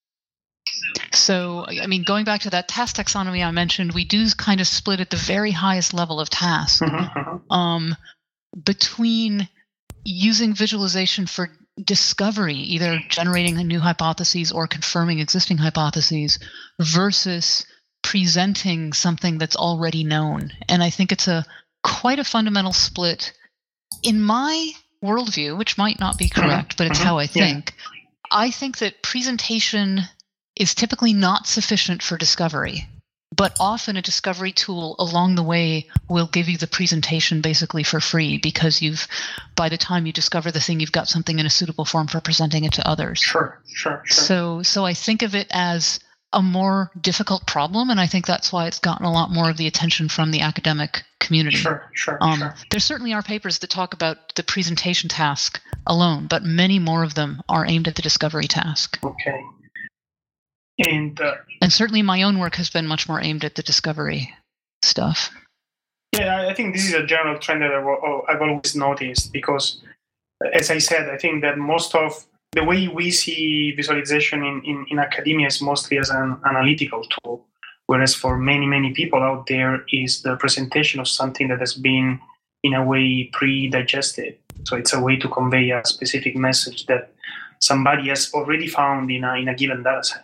So, I mean, going back to that task taxonomy I mentioned, we do kind of split at the very highest level of task mm-hmm. um, between using visualization for discovery, either generating new hypotheses or confirming existing hypotheses, versus presenting something that's already known. And I think it's a quite a fundamental split. In my worldview, which might not be correct, mm-hmm. but it's mm-hmm. how I think, yeah. I think that presentation is typically not sufficient for discovery, but often a discovery tool along the way will give you the presentation basically for free, because you've, by the time you discover the thing, you've got something in a suitable form for presenting it to others. Sure, sure, sure. So, so I think of it as a more difficult problem, and I think that's why it's gotten a lot more of the attention from the academic community. Sure, sure, um, sure. There certainly are papers that talk about the presentation task alone, but many more of them are aimed at the discovery task. Okay. And uh, and certainly my own work has been much more aimed at the discovery stuff. Yeah, I think this is a general trend that I've always noticed, because, as I said, I think that most of the way we see visualization in, in, in academia is mostly as an analytical tool, whereas for many, many people out there is the presentation of something that has been, in a way, pre-digested. So it's a way to convey a specific message that somebody has already found in a, in a given data set.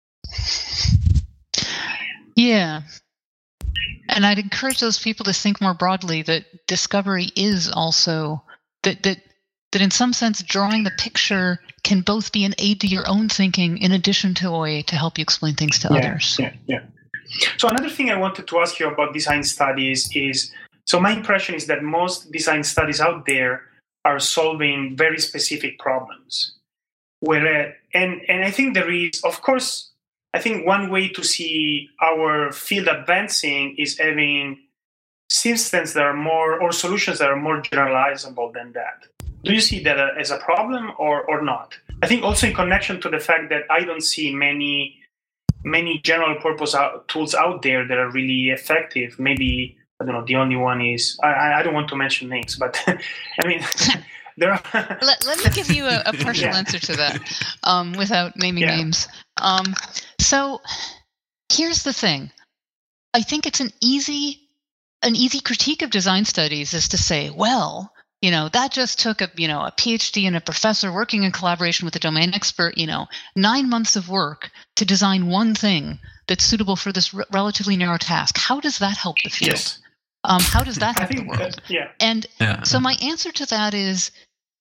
Yeah. And I'd encourage those people to think more broadly that discovery is also, that that that in some sense drawing the picture can both be an aid to your own thinking in addition to a way to help you explain things to yeah, others. Yeah, yeah. So another thing I wanted to ask you about design studies is, so my impression is that most design studies out there are solving very specific problems. Where and and I think there is, of course, I think one way to see our field advancing is having systems that are more, or solutions that are more generalizable than that. Do you see that as a problem or, or not? I think also in connection to the fact that I don't see many many general purpose out, tools out there that are really effective. Maybe, I don't know, the only one is, I, I don't want to mention names, but I mean, there are... let, let me give you a, a partial yeah. answer to that um, without naming yeah. names. Um, so here's the thing. I think it's an easy, an easy critique of design studies is to say, well, you know, that just took a, you know, a PhD and a professor working in collaboration with a domain expert, you know, nine months of work to design one thing that's suitable for this r- relatively narrow task. How does that help the field? Yes. Um, how does that help I think the world? That, yeah. And yeah. so my answer to that is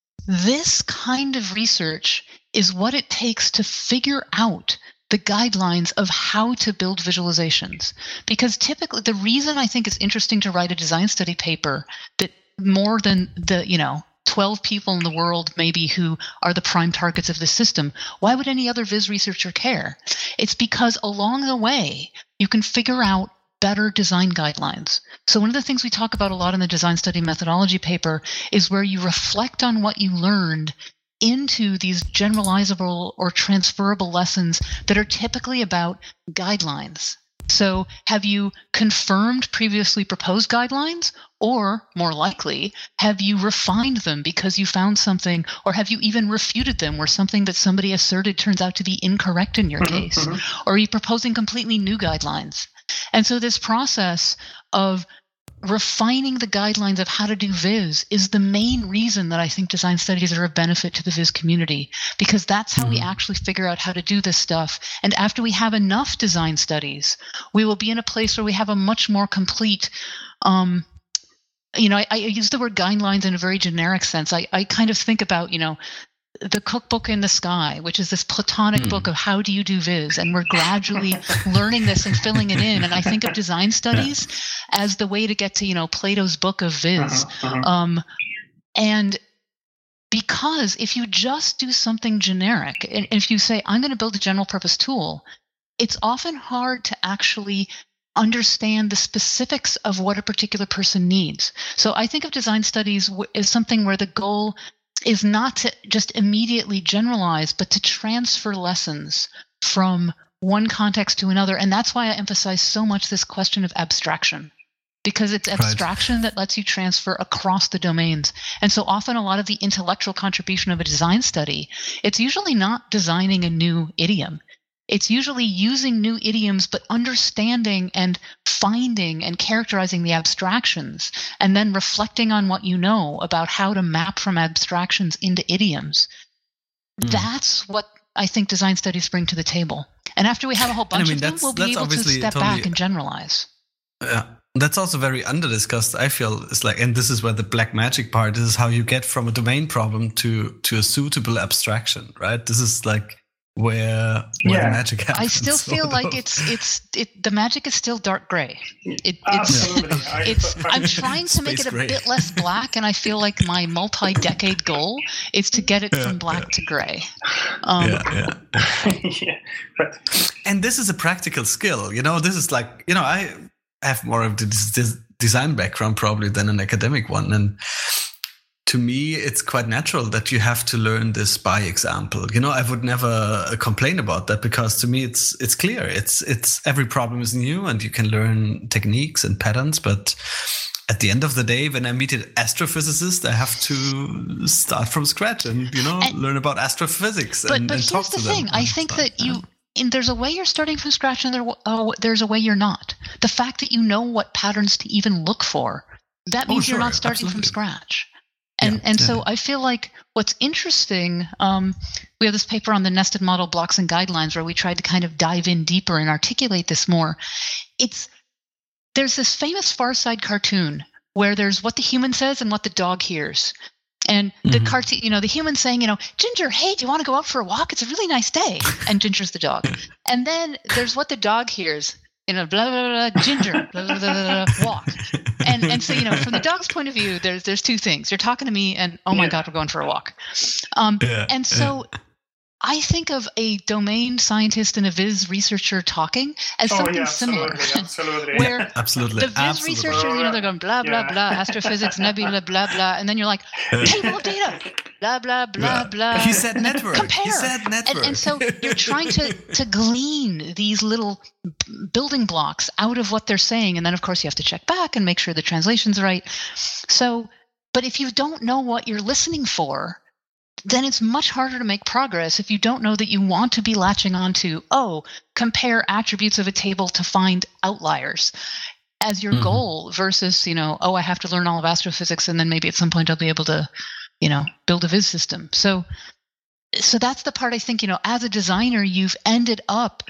this kind of research is what it takes to figure out the guidelines of how to build visualizations. Because typically, the reason I think it's interesting to write a design study paper that more than the, you know, twelve people in the world maybe who are the prime targets of the system, why would any other viz researcher care? It's because along the way, you can figure out better design guidelines. So one of the things we talk about a lot in the design study methodology paper is where you reflect on what you learned into these generalizable or transferable lessons that are typically about guidelines. So have you confirmed previously proposed guidelines? Or, more likely, have you refined them because you found something, or have you even refuted them where something that somebody asserted turns out to be incorrect in your case? Mm-hmm. Or are you proposing completely new guidelines? And so this process of refining the guidelines of how to do viz is the main reason that I think design studies are of benefit to the viz community, because that's how mm-hmm. we actually figure out how to do this stuff. And after we have enough design studies, we will be in a place where we have a much more complete, um, you know, I, I use the word guidelines in a very generic sense. I, I kind of think about, you know, the cookbook in the sky, which is this platonic mm. book of how do you do viz, and we're gradually learning this and filling it in. And I think of design studies yeah. as the way to get to, you know, Plato's book of viz. Uh-huh, uh-huh. Um, and because if you just do something generic, and if you say, I'm going to build a general purpose tool, it's often hard to actually understand the specifics of what a particular person needs. So I think of design studies as something where the goal is not to just immediately generalize, but to transfer lessons from one context to another. And that's why I emphasize so much this question of abstraction, because it's abstraction right. that lets you transfer across the domains. And so often a lot of the intellectual contribution of a design study, it's usually not designing a new idiom. It's usually using new idioms, but understanding and finding and characterizing the abstractions, and then reflecting on what you know about how to map from abstractions into idioms. Mm. That's what I think design studies bring to the table. And after we have a whole bunch I mean, of them, we'll be able to step totally, back and generalize. Yeah. That's also very under-discussed, I feel. It's like, and this is where the black magic part is, how you get from a domain problem to, to a suitable abstraction, right? This is like where, where yeah. the magic happens. I still feel like of. it's it's it, the magic is still dark gray. It, Absolutely. It's, it's I'm trying to make it a gray. bit less black, and I feel like my multi-decade goal is to get it yeah, from black yeah. to gray. Um, yeah, yeah. yeah. But, and this is a practical skill. You know, this is like, you know, I have more of the design background probably than an academic one, and to me, it's quite natural that you have to learn this by example. You know, I would never complain about that, because to me, it's it's clear. It's it's every problem is new, and you can learn techniques and patterns. But at the end of the day, when I meet an astrophysicist, I have to start from scratch and, you know, and, learn about astrophysics but, and, but and talk to them. But here's the thing: I think that you. And there's a way you're starting from scratch, and there, uh, there's a way you're not. The fact that you know what patterns to even look for, that means oh, sure, you're not starting absolutely. from scratch. And yeah, and yeah. so I feel like what's interesting, um, we have this paper on the nested model blocks and guidelines where we tried to kind of dive in deeper and articulate this more. It's there's this famous Far Side cartoon where there's what the human says and what the dog hears. And the mm-hmm. cartoon, you know, the human saying, you know, Ginger, hey, do you want to go out for a walk? It's a really nice day. And Ginger's the dog. And then there's what the dog hears, you know, blah, blah, blah, Ginger, blah, blah, blah, blah, walk. And and so, you know, from the dog's point of view, there's there's two things. You're talking to me and, oh, my yeah. God, we're going for a walk. Um, yeah, and so yeah. I think of a domain scientist and a viz researcher talking as Oh, something yeah, similar. absolutely, absolutely. Where Absolutely. the viz Absolutely. researchers, you know, they're going blah, blah, Yeah. blah, astrophysics, nebula, blah, blah. And then you're like, table of data, blah, blah, blah, blah. He said and then network. Compare. He said network. And, and so you're trying to, to glean these little b- building blocks out of what they're saying. And then, of course, you have to check back and make sure the translation's right. So, but if you don't know what you're listening for, then it's much harder to make progress if you don't know that you want to be latching on to, oh, compare attributes of a table to find outliers as your Mhm. goal versus, you know, oh, I have to learn all of astrophysics and then maybe at some point I'll be able to, you know, build a viz system. So, so that's the part I think, you know, as a designer, you've ended up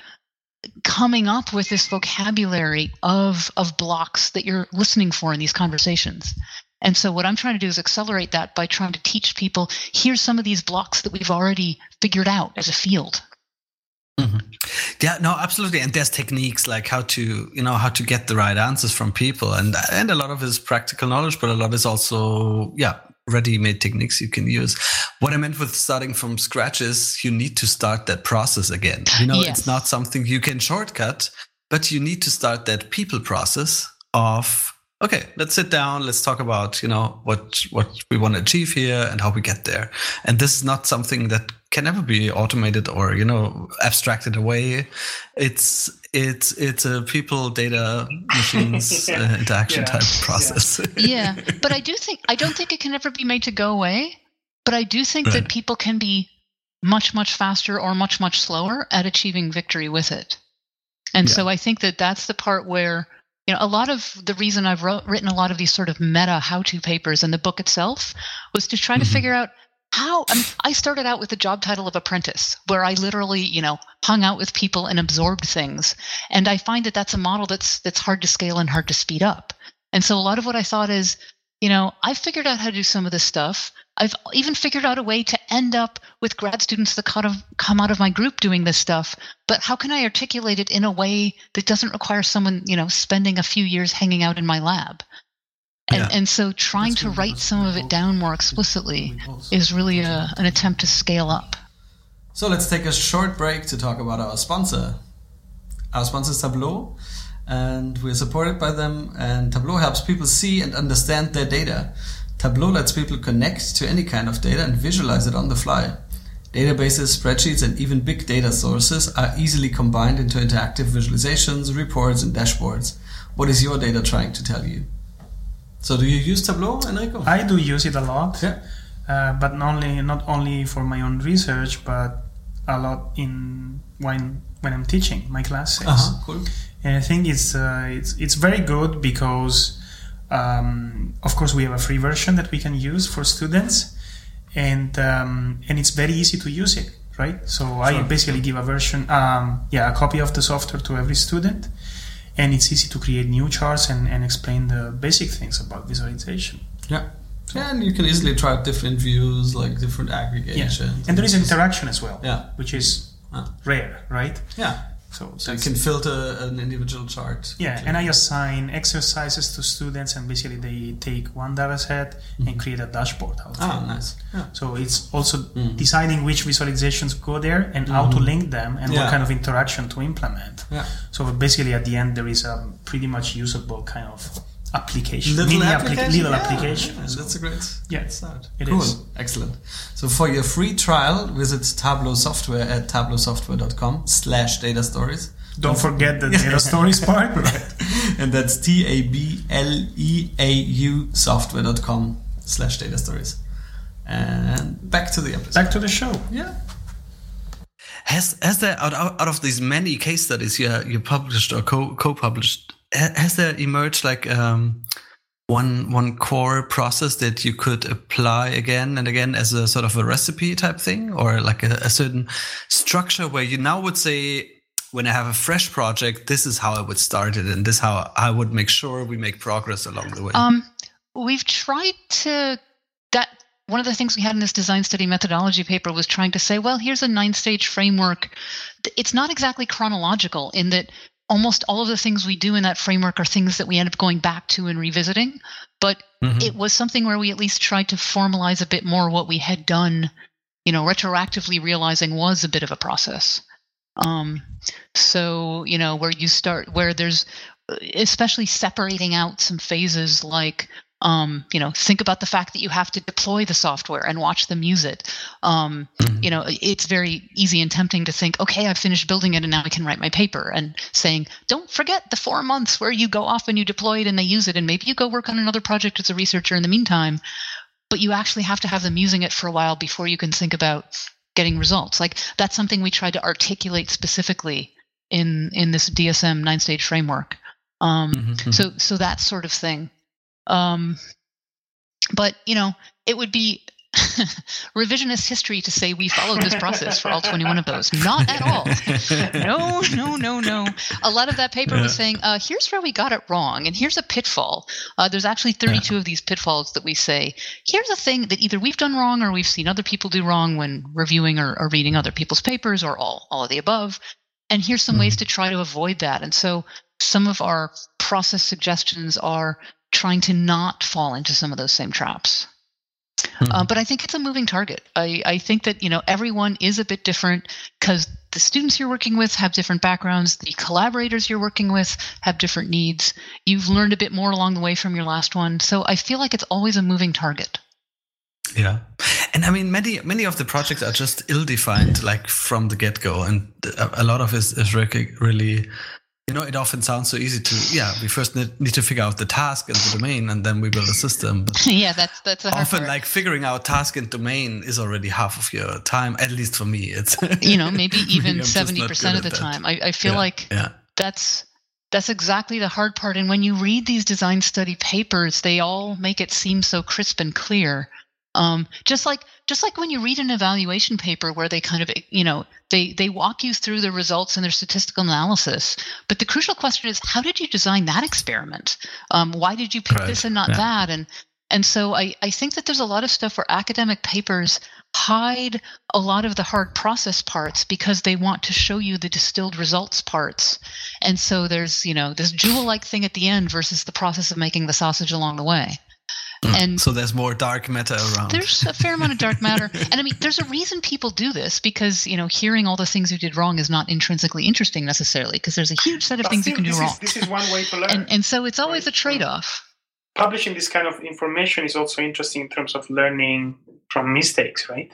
coming up with this vocabulary of, of blocks that you're listening for in these conversations. And so what I'm trying to do is accelerate that by trying to teach people, here's some of these blocks that we've already figured out as a field. Mm-hmm. Yeah, no, absolutely. And there's techniques like how to, you know, how to get the right answers from people. And and a lot of it is practical knowledge, but a lot is also, yeah, ready-made techniques you can use. What I meant with starting from scratch is you need to start that process again. You know, Yes. it's not something you can shortcut, but you need to start that people process of, okay, let's sit down. Let's talk about, you know, what what we want to achieve here and how we get there. And this is not something that can ever be automated or, you know, abstracted away. It's it's it's a people, data, machines Yeah. uh, interaction Yeah. type process. Yeah. But I do think, I don't think it can ever be made to go away, but I do think Right. that people can be much, much faster or much, much slower at achieving victory with it. And Yeah. so I think that that's the part where, you know, a lot of the reason I've wrote, written a lot of these sort of meta how-to papers in the book itself was to try to Mhm. figure out how. I mean, I started out with the job title of apprentice, where I literally, you know, hung out with people and absorbed things. And I find that that's a model that's that's hard to scale and hard to speed up. And so a lot of what I thought is, you know, I figured out how to do some of this stuff. I've even figured out a way to end up with grad students that kind of come out of my group doing this stuff. But how can I articulate it in a way that doesn't require someone, you know, spending a few years hanging out in my lab? And, Yeah. and so trying That's to good write because some we of it both- down more explicitly we both- is really a, an attempt to scale up. So let's take a short break to talk about our sponsor. Our sponsor is Tableau, and we're supported by them. And Tableau helps people see and understand their data. Tableau lets people connect to any kind of data and visualize it on the fly. Databases, spreadsheets, and even big data sources are easily combined into interactive visualizations, reports, and dashboards. What is your data trying to tell you? So do you use Tableau, Enrico? I do use it a lot, Yeah. uh, but not only not only for my own research, but a lot in when when I'm teaching my classes. Uh-huh, cool. And I think it's uh, it's it's very good because, um, of course, we have a free version that we can use for students, and um, and it's very easy to use it, right? So I Sure. basically give a version, um, yeah, a copy of the software to every student, and it's easy to create new charts and, and explain the basic things about visualization. Yeah. Yeah, and you can easily try out different views, like different Yeah, aggregations. and there is interaction as well, Yeah. which is Ah. rare, right? Yeah. So, So you that's- can filter an individual chart. Yeah, and I assign exercises to students, and basically they take one data set and create a dashboard out of Ah, it. nice. Yeah. So it's also Mm. deciding which visualizations go there and how to link them and Yeah. what kind of interaction to implement. Yeah. So basically at the end there is a pretty much usable kind of application, Little mini application. applica- little yeah, application. yeah, that's a great, Yeah, great start. it cool. is. Excellent. So for your free trial, visit Tableau Software at tableau software dot com slash data stories. Don't forget the data stories part. And that's T A B L E A U software dot com slash data stories. And back to the episode. Back to the show. Yeah. Has has there out, out of these many case studies you you published or co co-published, ha- has there emerged like um, one one core process that you could apply again and again as a sort of a recipe type thing, or like a, a certain structure where you now would say, when I have a fresh project, this is how I would start it, and this is how I would make sure we make progress along the way? Um, we've tried to that. One of the things we had in this design study methodology paper was trying to say, well, here's a nine-stage framework. It's not exactly chronological in that almost all of the things we do in that framework are things that we end up going back to and revisiting. But Mhm. it was something where we at least tried to formalize a bit more what we had done you know, retroactively realizing was a bit of a process. Um, so, you know, where you start, where there's, especially separating out some phases like, um, you know, think about the fact that you have to deploy the software and watch them use it. Um, mm-hmm. You know, it's very easy and tempting to think, okay, I've finished building it and now I can write my paper, and saying, don't forget the four months where you go off and you deploy it and they use it, and maybe you go work on another project as a researcher in the meantime, but you actually have to have them using it for a while before you can think about getting results. Like, that's something we tried to articulate specifically in, in this D S M nine-stage framework. Um, mm-hmm. So, so that sort of thing. Um, but, you know, it would be revisionist history to say we followed this process for all twenty-one of those. Not at all. No, no, no, no. A lot of that paper yeah. was saying, uh, here's where we got it wrong, and here's a pitfall. Uh, there's actually thirty-two yeah. of these pitfalls that we say, here's a thing that either we've done wrong or we've seen other people do wrong when reviewing or, or reading other people's papers, or all, all of the above. And here's some mm-hmm. ways to try to avoid that. And so some of our process suggestions are trying to not fall into some of those same traps. Hmm. Uh, but I think it's a moving target. I, I think that, you know, everyone is a bit different because the students you're working with have different backgrounds. The collaborators you're working with have different needs. You've learned a bit more along the way from your last one. So I feel like it's always a moving target. Yeah. And I mean, many many of the projects are just ill-defined, like from the get-go. And a lot of it is really, really you know, it often sounds so easy to, yeah, we first need, need to figure out the task and the domain, and then we build a system. But yeah, that's that's a hard often part. Like figuring out task and domain is already half of your time, at least for me. It's you know, maybe even seventy percent of the that. time. I, I feel yeah, like yeah. that's that's exactly the hard part. And when you read these design study papers, they all make it seem so crisp and clear. Um, just like just like when you read an evaluation paper where they kind of, you know, they, they walk you through the results and their statistical analysis. But the crucial question is, how did you design that experiment? Um, why did you pick right. this and not yeah. that? And and so I, I think that there's a lot of stuff where academic papers hide a lot of the hard process parts because they want to show you the distilled results parts. And so there's, you know, this jewel-like thing at the end versus the process of making the sausage along the way. And so there's more dark matter around. There's a fair amount of dark matter. And I mean, there's a reason people do this, because, you know, hearing all the things you did wrong is not intrinsically interesting necessarily, because there's a huge set of but things you can do this wrong. Is, this is one way to learn. And, and so it's always right? a trade-off. Publishing this kind of information is also interesting in terms of learning from mistakes, right?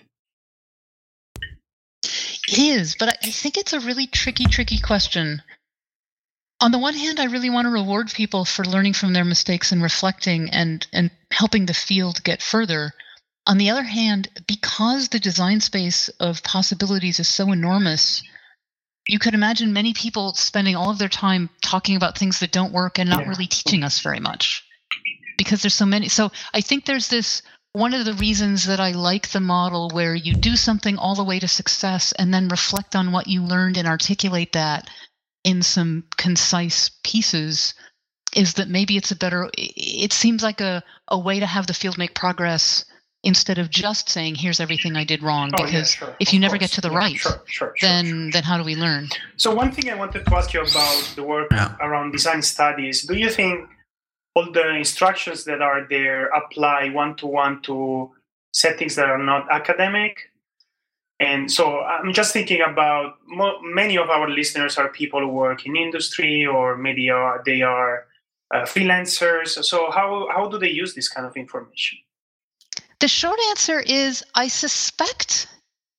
It is, but I, I think it's a really tricky, tricky question. On the one hand, I really want to reward people for learning from their mistakes and reflecting and, and helping the field get further. On the other hand, because the design space of possibilities is so enormous, you could imagine many people spending all of their time talking about things that don't work and not yeah. really teaching us very much, because there's so many. So I think there's this, one of the reasons that I like the model where you do something all the way to success and then reflect on what you learned and articulate that in some concise pieces, is that maybe it's a better, it seems like a, a way to have the field make progress instead of just saying, here's everything I did wrong. Oh, because yeah, sure, if you never course. get to the yeah, right, sure, sure, then sure, sure. then how do we learn? So one thing I wanted to ask you about the work yeah. around design studies, do you think all the instructions that are there apply one-to-one to settings that are not academic? And so I'm just thinking about mo- many of our listeners are people who work in industry, or maybe are, they are uh, freelancers. So how, how do they use this kind of information? The short answer is I suspect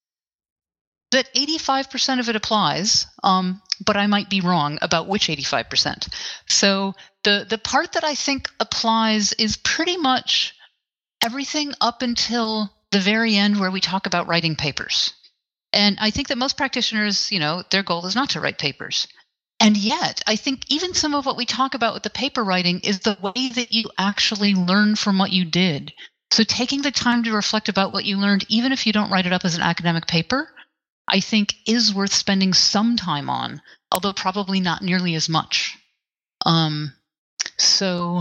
that eighty-five percent of it applies, um, but I might be wrong about which eighty-five percent. So the, the part that I think applies is pretty much everything up until the very end where we talk about writing papers. And I think that most practitioners, you know, their goal is not to write papers. And yet, I think even some of what we talk about with the paper writing is the way that you actually learn from what you did. So taking the time to reflect about what you learned, even if you don't write it up as an academic paper, I think is worth spending some time on, although probably not nearly as much. Um, so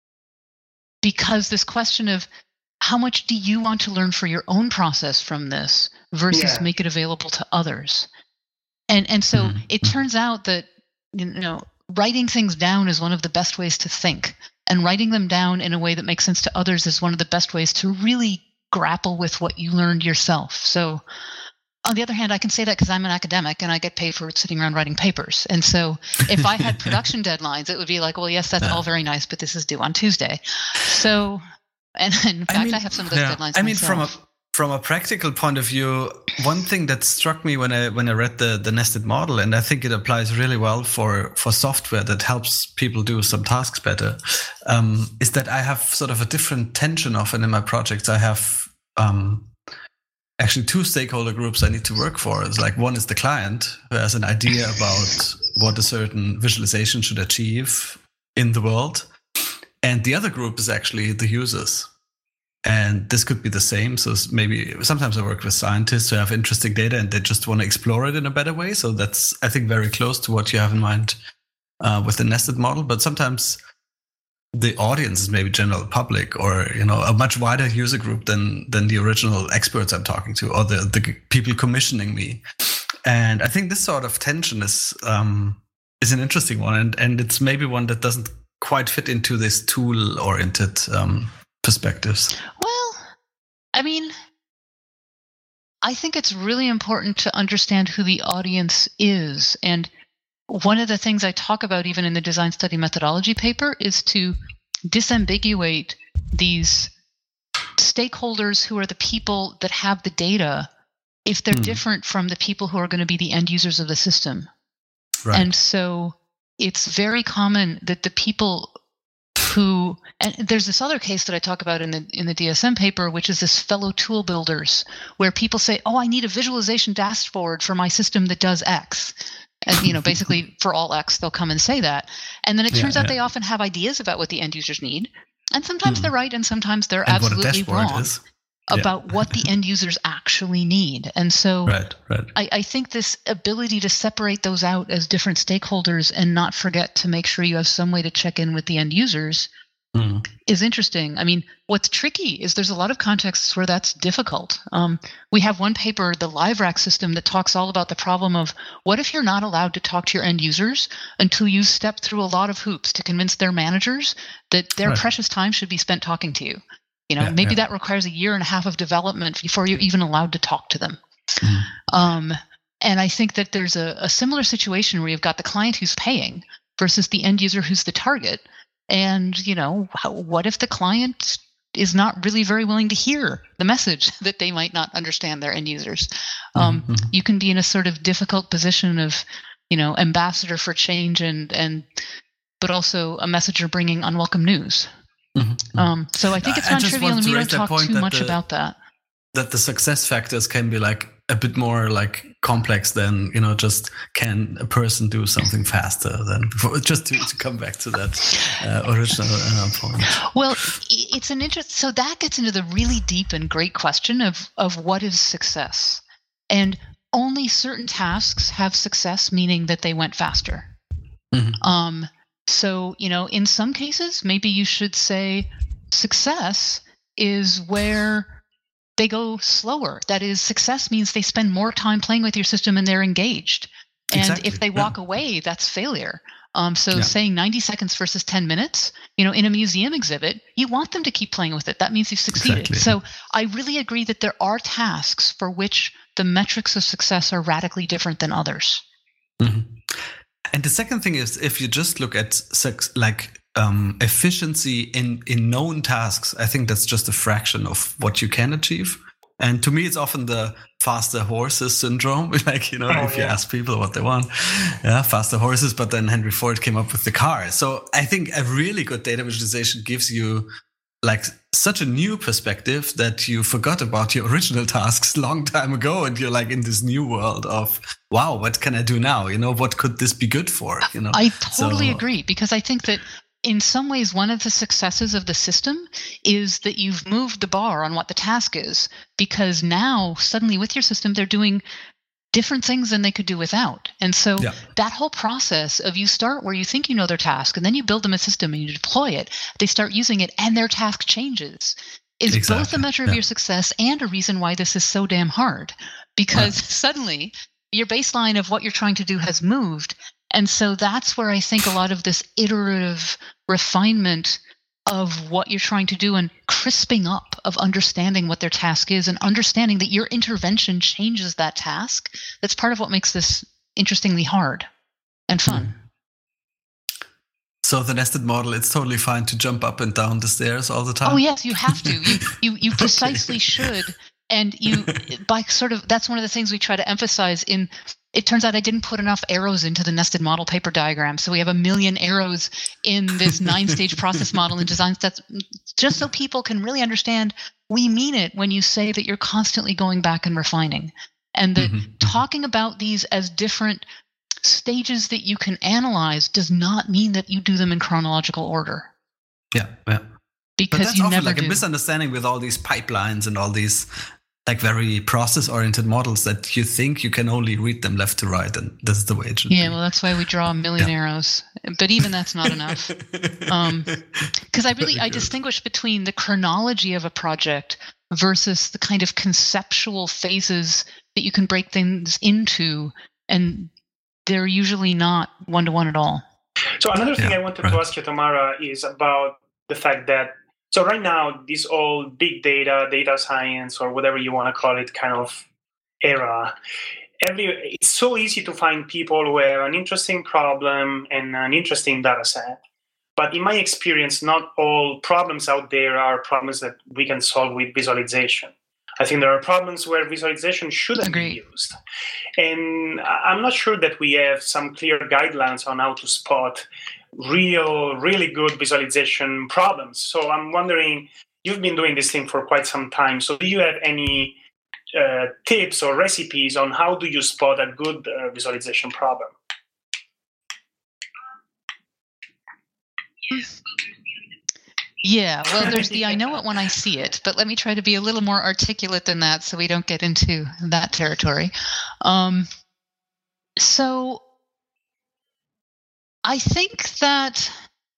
because this question of how much do you want to learn for your own process from this versus yeah. make it available to others? And and so mm-hmm. it turns out that, you know, writing things down is one of the best ways to think, and writing them down in a way that makes sense to others is one of the best ways to really grapple with what you learned yourself. So on the other hand, I can say that because I'm an academic and I get paid for sitting around writing papers. And so if I had production deadlines, it would be like, well, yes, that's Yeah. all very nice, but this is due on Tuesday. So, and, and in fact, I, mean, I have some of those yeah. deadlines I mean, myself. from a from a practical point of view, one thing that struck me when I when I read the the nested model, and I think it applies really well for for software that helps people do some tasks better, um, is that I have sort of a different tension often in my projects. I have um, actually two stakeholder groups I need to work for. It's like one is the client who has an idea about what a certain visualization should achieve in the world, and the other group is actually the users. And this could be the same. So maybe sometimes I work with scientists who have interesting data and they just want to explore it in a better way. So that's, I think, very close to what you have in mind uh, with the nested model. But sometimes the audience is maybe general public, or, you know, a much wider user group than than the original experts I'm talking to, or the, the people commissioning me. And I think this sort of tension is um, is an interesting one. And, and it's maybe one that doesn't quite fit into this tool-oriented um perspectives. Well, I mean, I think it's really important to understand who the audience is. And one of the things I talk about even in the design study methodology paper is to disambiguate these stakeholders who are the people that have the data if they're Hmm. different from the people who are going to be the end users of the system. Right. And so it's very common that the people who, and there's this other case that I talk about in the in the D S M paper, which is this fellow tool builders, where people say, oh, I need a visualization dashboard for my system that does X. And, you know, basically for all X, they'll come and say that. And then it Yeah, turns out yeah. they often have ideas about what the end users need. And sometimes Hmm. they're right, and sometimes they're And what a absolutely dashboard wrong is. Yeah. about what the end users actually need. And so Right, right. I, I think this ability to separate those out as different stakeholders and not forget to make sure you have some way to check in with the end users Mm. is interesting. I mean, what's tricky is there's a lot of contexts where that's difficult. Um, we have one paper, the LiveRack system, that talks all about the problem of what if you're not allowed to talk to your end users until you step through a lot of hoops to convince their managers that their Right. precious time should be spent talking to you. You know, Yeah, maybe yeah. that requires a year and a half of development before you're even allowed to talk to them. Mm. Um, and I think that there's a, a similar situation where you've got the client who's paying versus the end user who's the target. And, you know, how, what if the client is not really very willing to hear the message that they might not understand their end users? Um, Mhm. You can be in a sort of difficult position of, you know, ambassador for change and, and but also a messenger bringing unwelcome news. Mhm. Um, so I think it's I not just trivial, want and to we raise don't that talk point too that much the- about that. That the success factors can be like a bit more like complex than, you know, just can a person do something faster than before. Just to, to come back to that uh, original uh, point. Well, i- it's an interest. So that gets into the really deep and great question of of what is success, and only certain tasks have success, meaning that they went faster. Mhm. Um, so you know, in some cases, maybe you should say success is where they go slower. That is, success means they spend more time playing with your system and they're engaged. And Exactly, if they yeah. walk away, that's failure. Um, so Yeah. saying ninety seconds versus ten minutes, you know, in a museum exhibit, you want them to keep playing with it. That means you've succeeded. Exactly. So I really agree that there are tasks for which the metrics of success are radically different than others. Mhm. And the second thing is, if you just look at sex, like um, efficiency in, in known tasks, I think that's just a fraction of what you can achieve. And to me, it's often the faster horses syndrome. Like, you know, Oh, if you yeah. ask people what they want, yeah, faster horses. But then Henry Ford came up with the car. So I think a really good data visualization gives you like such a new perspective that you forgot about your original tasks long time ago, and you're like in this new world of, wow, what can I do now? You know, what could this be good for? You know, I totally So- agree, because I think that in some ways, one of the successes of the system is that you've moved the bar on what the task is, because now suddenly with your system, they're doing different things than they could do without. And so Yeah. that whole process of you start where you think you know their task, and then you build them a system and you deploy it, they start using it and their task changes, is both Exactly, a measure of yeah. your success and a reason why this is so damn hard, because suddenly your baseline of what you're trying to do has moved. And so that's where I think a lot of this iterative refinement of what you're trying to do and crisping up of understanding what their task is and understanding that your intervention changes that task. That's part of what makes this interestingly hard and fun. Mm. So the nested model, it's totally fine to jump up and down the stairs all the time? Oh, yes, you have to. You you, you precisely okay. should. And you, by sort of, that's one of the things we try to emphasize in, it turns out I didn't put enough arrows into the nested model paper diagram. So we have a million arrows in this nine-stage process model and design steps, just so people can really understand we mean it when you say that you're constantly going back and refining. And that mm-hmm. talking about these as different stages that you can analyze does not mean that you do them in chronological order. Yeah, yeah. Because but that's you often never like do. A misunderstanding with all these pipelines and all these like very process-oriented models that you think you can only read them left to right, and this is the way it should yeah, be. Well, that's why we draw a million yeah. arrows. But even that's not enough. Because um, I really I distinguish between the chronology of a project versus the kind of conceptual phases that you can break things into, and they're usually not one-to-one at all. So another thing yeah, I wanted right. to ask you, Tamara, is about the fact that, so right now, this all big data, data science, or whatever you want to call it, kind of era, every it's so easy to find people who have an interesting problem and an interesting data set. But in my experience, not all problems out there are problems that we can solve with visualization. I think there are problems where visualization shouldn't Agreed. be used. And I'm not sure that we have some clear guidelines on how to spot real, really good visualization problems. So I'm wondering, you've been doing this thing for quite some time. So do you have any uh, tips or recipes on how do you spot a good uh, visualization problem? Yeah, well, there's the I know it when I see it, but let me try to be a little more articulate than that so we don't get into that territory. Um, so I think that,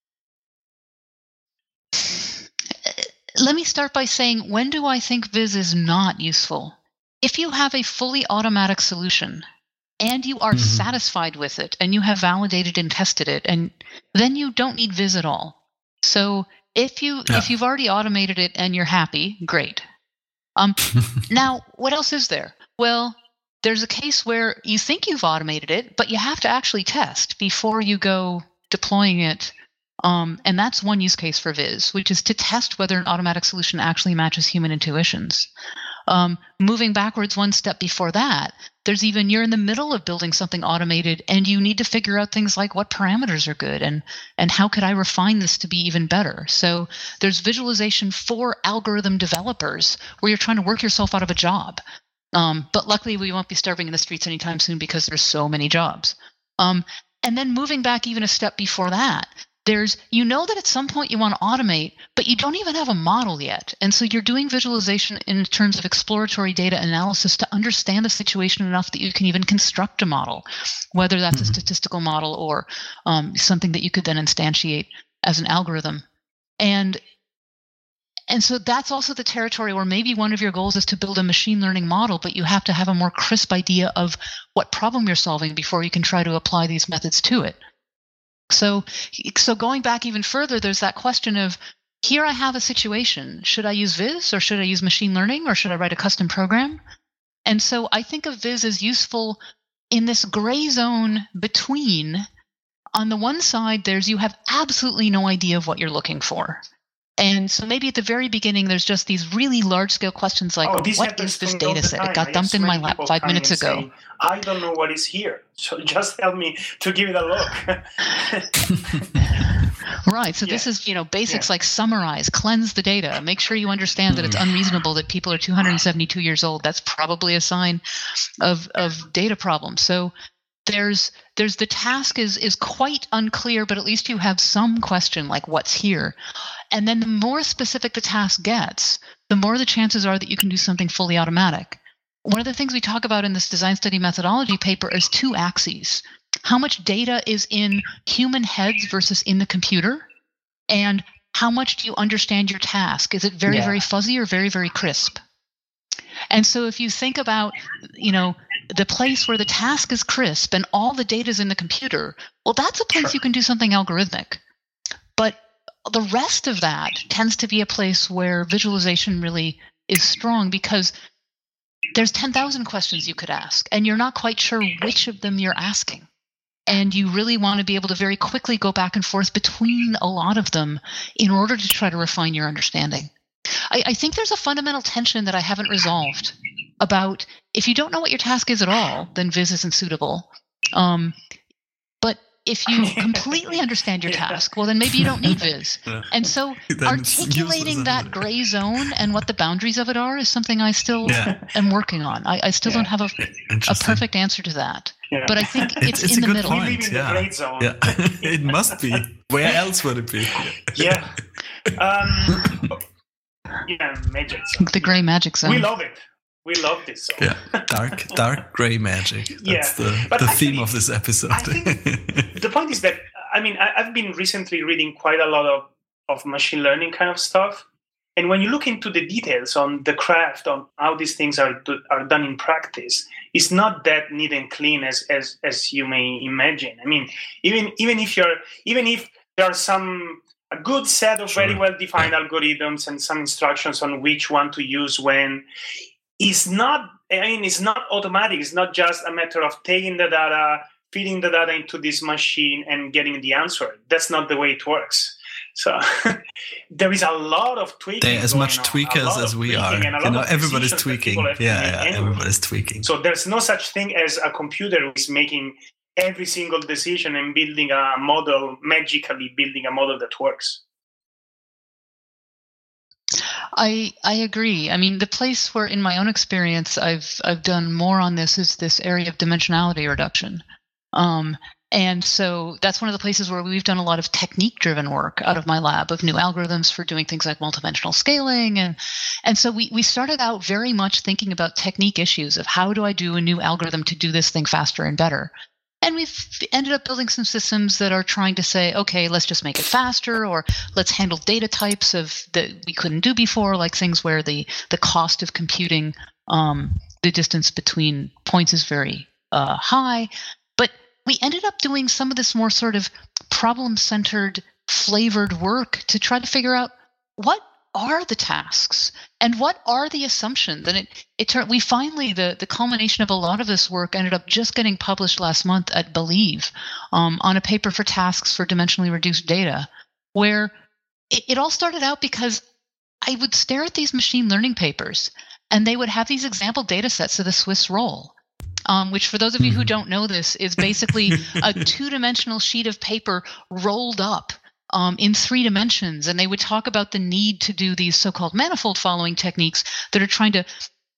let me start by saying, when do I think Viz is not useful? If you have a fully automatic solution and you are mm-hmm. satisfied with it and you have validated and tested it, and then you don't need Viz at all. So if you yeah. if you've already automated it and you're happy, great. Um, now, what else is there? Well, there's a case where you think you've automated it, but you have to actually test before you go deploying it. Um, and that's one use case for Viz, which is to test whether an automatic solution actually matches human intuitions. Um, moving backwards one step before that, there's even you're in the middle of building something automated and you need to figure out things like what parameters are good and and how could I refine this to be even better. So there's visualization for algorithm developers where you're trying to work yourself out of a job. Um, but luckily we won't be starving in the streets anytime soon because there's so many jobs. Um, and then moving back even a step before that, there's, you know that at some point you want to automate, but you don't even have a model yet. And so you're doing visualization in terms of exploratory data analysis to understand the situation enough that you can even construct a model, whether that's mm-hmm. a statistical model or um, something that you could then instantiate as an algorithm. And and so that's also the territory where maybe one of your goals is to build a machine learning model, but you have to have a more crisp idea of what problem you're solving before you can try to apply these methods to it. So, so going back even further, there's that question of, here I have a situation. Should I use Viz or should I use machine learning or should I write a custom program? And so I think of Viz as useful in this gray zone between, on the one side, there's you have absolutely no idea of what you're looking for. And so maybe at the very beginning, there's just these really large-scale questions like, oh, what is this data set? It got dumped in my lap five minutes ago. Saying, I don't know what is here, so just help me to give it a look. Right. So yeah. This is, you know, basics yeah. like summarize, cleanse the data, make sure you understand that it's unreasonable that people are two hundred seventy-two years old. That's probably a sign of of data problems. So there's there's the task is is quite unclear, but at least you have some question like what's here. And then the more specific the task gets, the more the chances are that you can do something fully automatic. One of the things we talk about in this design study methodology paper is two axes. How much data is in human heads versus in the computer? And how much do you understand your task? Is it very, yeah. very fuzzy or very, very crisp? And so if you think about, you know, the place where the task is crisp and all the data is in the computer, well, that's a place sure. you can do something algorithmic. But the rest of that tends to be a place where visualization really is strong, because there's ten thousand questions you could ask, and you're not quite sure which of them you're asking. And you really want to be able to very quickly go back and forth between a lot of them in order to try to refine your understanding. I, I think there's a fundamental tension that I haven't resolved about if you don't know what your task is at all, then Viz isn't suitable. Um, but if you completely understand your task, well, then maybe you don't need Viz. Yeah. And so articulating that gray zone and what the boundaries of it are is something I still yeah. am working on. I, I still yeah. don't have a, a perfect answer to that. Yeah. But I think it's, it's in a the good middle. Point. We live in yeah. the gray zone. Yeah. It must be. Where else would it be? Yeah. Um, yeah, magic zone. The gray magic zone. We love it. We love this zone. Yeah, dark, dark gray magic. That's yeah. the, the theme of this episode. I think the point is that, I mean, I, I've been recently reading quite a lot of, of machine learning kind of stuff. And when you look into the details on the craft, on how these things are do, are done in practice, it's not that neat and clean as as as you may imagine. I mean, even even if you're even if there are some a good set of sure. very well defined yeah. algorithms and some instructions on which one to use when, it's not. I mean, it's not automatic. It's not just a matter of taking the data, feeding the data into this machine, and getting the answer. That's not the way it works. So there is a lot of tweaking. They're as much on, tweakers as we are. You know, everybody's tweaking. Yeah, yeah, anyway. Everybody's tweaking. So there's no such thing as a computer who is making every single decision and building a model, magically building a model that works. I I agree. I mean, the place where, in my own experience, I've I've done more on this is this area of dimensionality reduction. Um, And so that's one of the places where we've done a lot of technique-driven work out of my lab of new algorithms for doing things like multidimensional scaling. And, and so we, we started out very much thinking about technique issues of how do I do a new algorithm to do this thing faster and better. And we've ended up building some systems that are trying to say, okay, let's just make it faster, or let's handle data types of that we couldn't do before, like things where the, the cost of computing um, the distance between points is very uh, high. But we ended up doing some of this more sort of problem-centered, flavored work to try to figure out what are the tasks and what are the assumptions. And it, it turned, we finally, the, the culmination of a lot of this work ended up just getting published last month at Believe um, on a paper for tasks for dimensionally reduced data, where it, it all started out because I would stare at these machine learning papers and they would have these example data sets of the Swiss roll. Um, which, for those of you who don't know this, is basically a two-dimensional sheet of paper rolled up um, in three dimensions. And they would talk about the need to do these so-called manifold following techniques that are trying to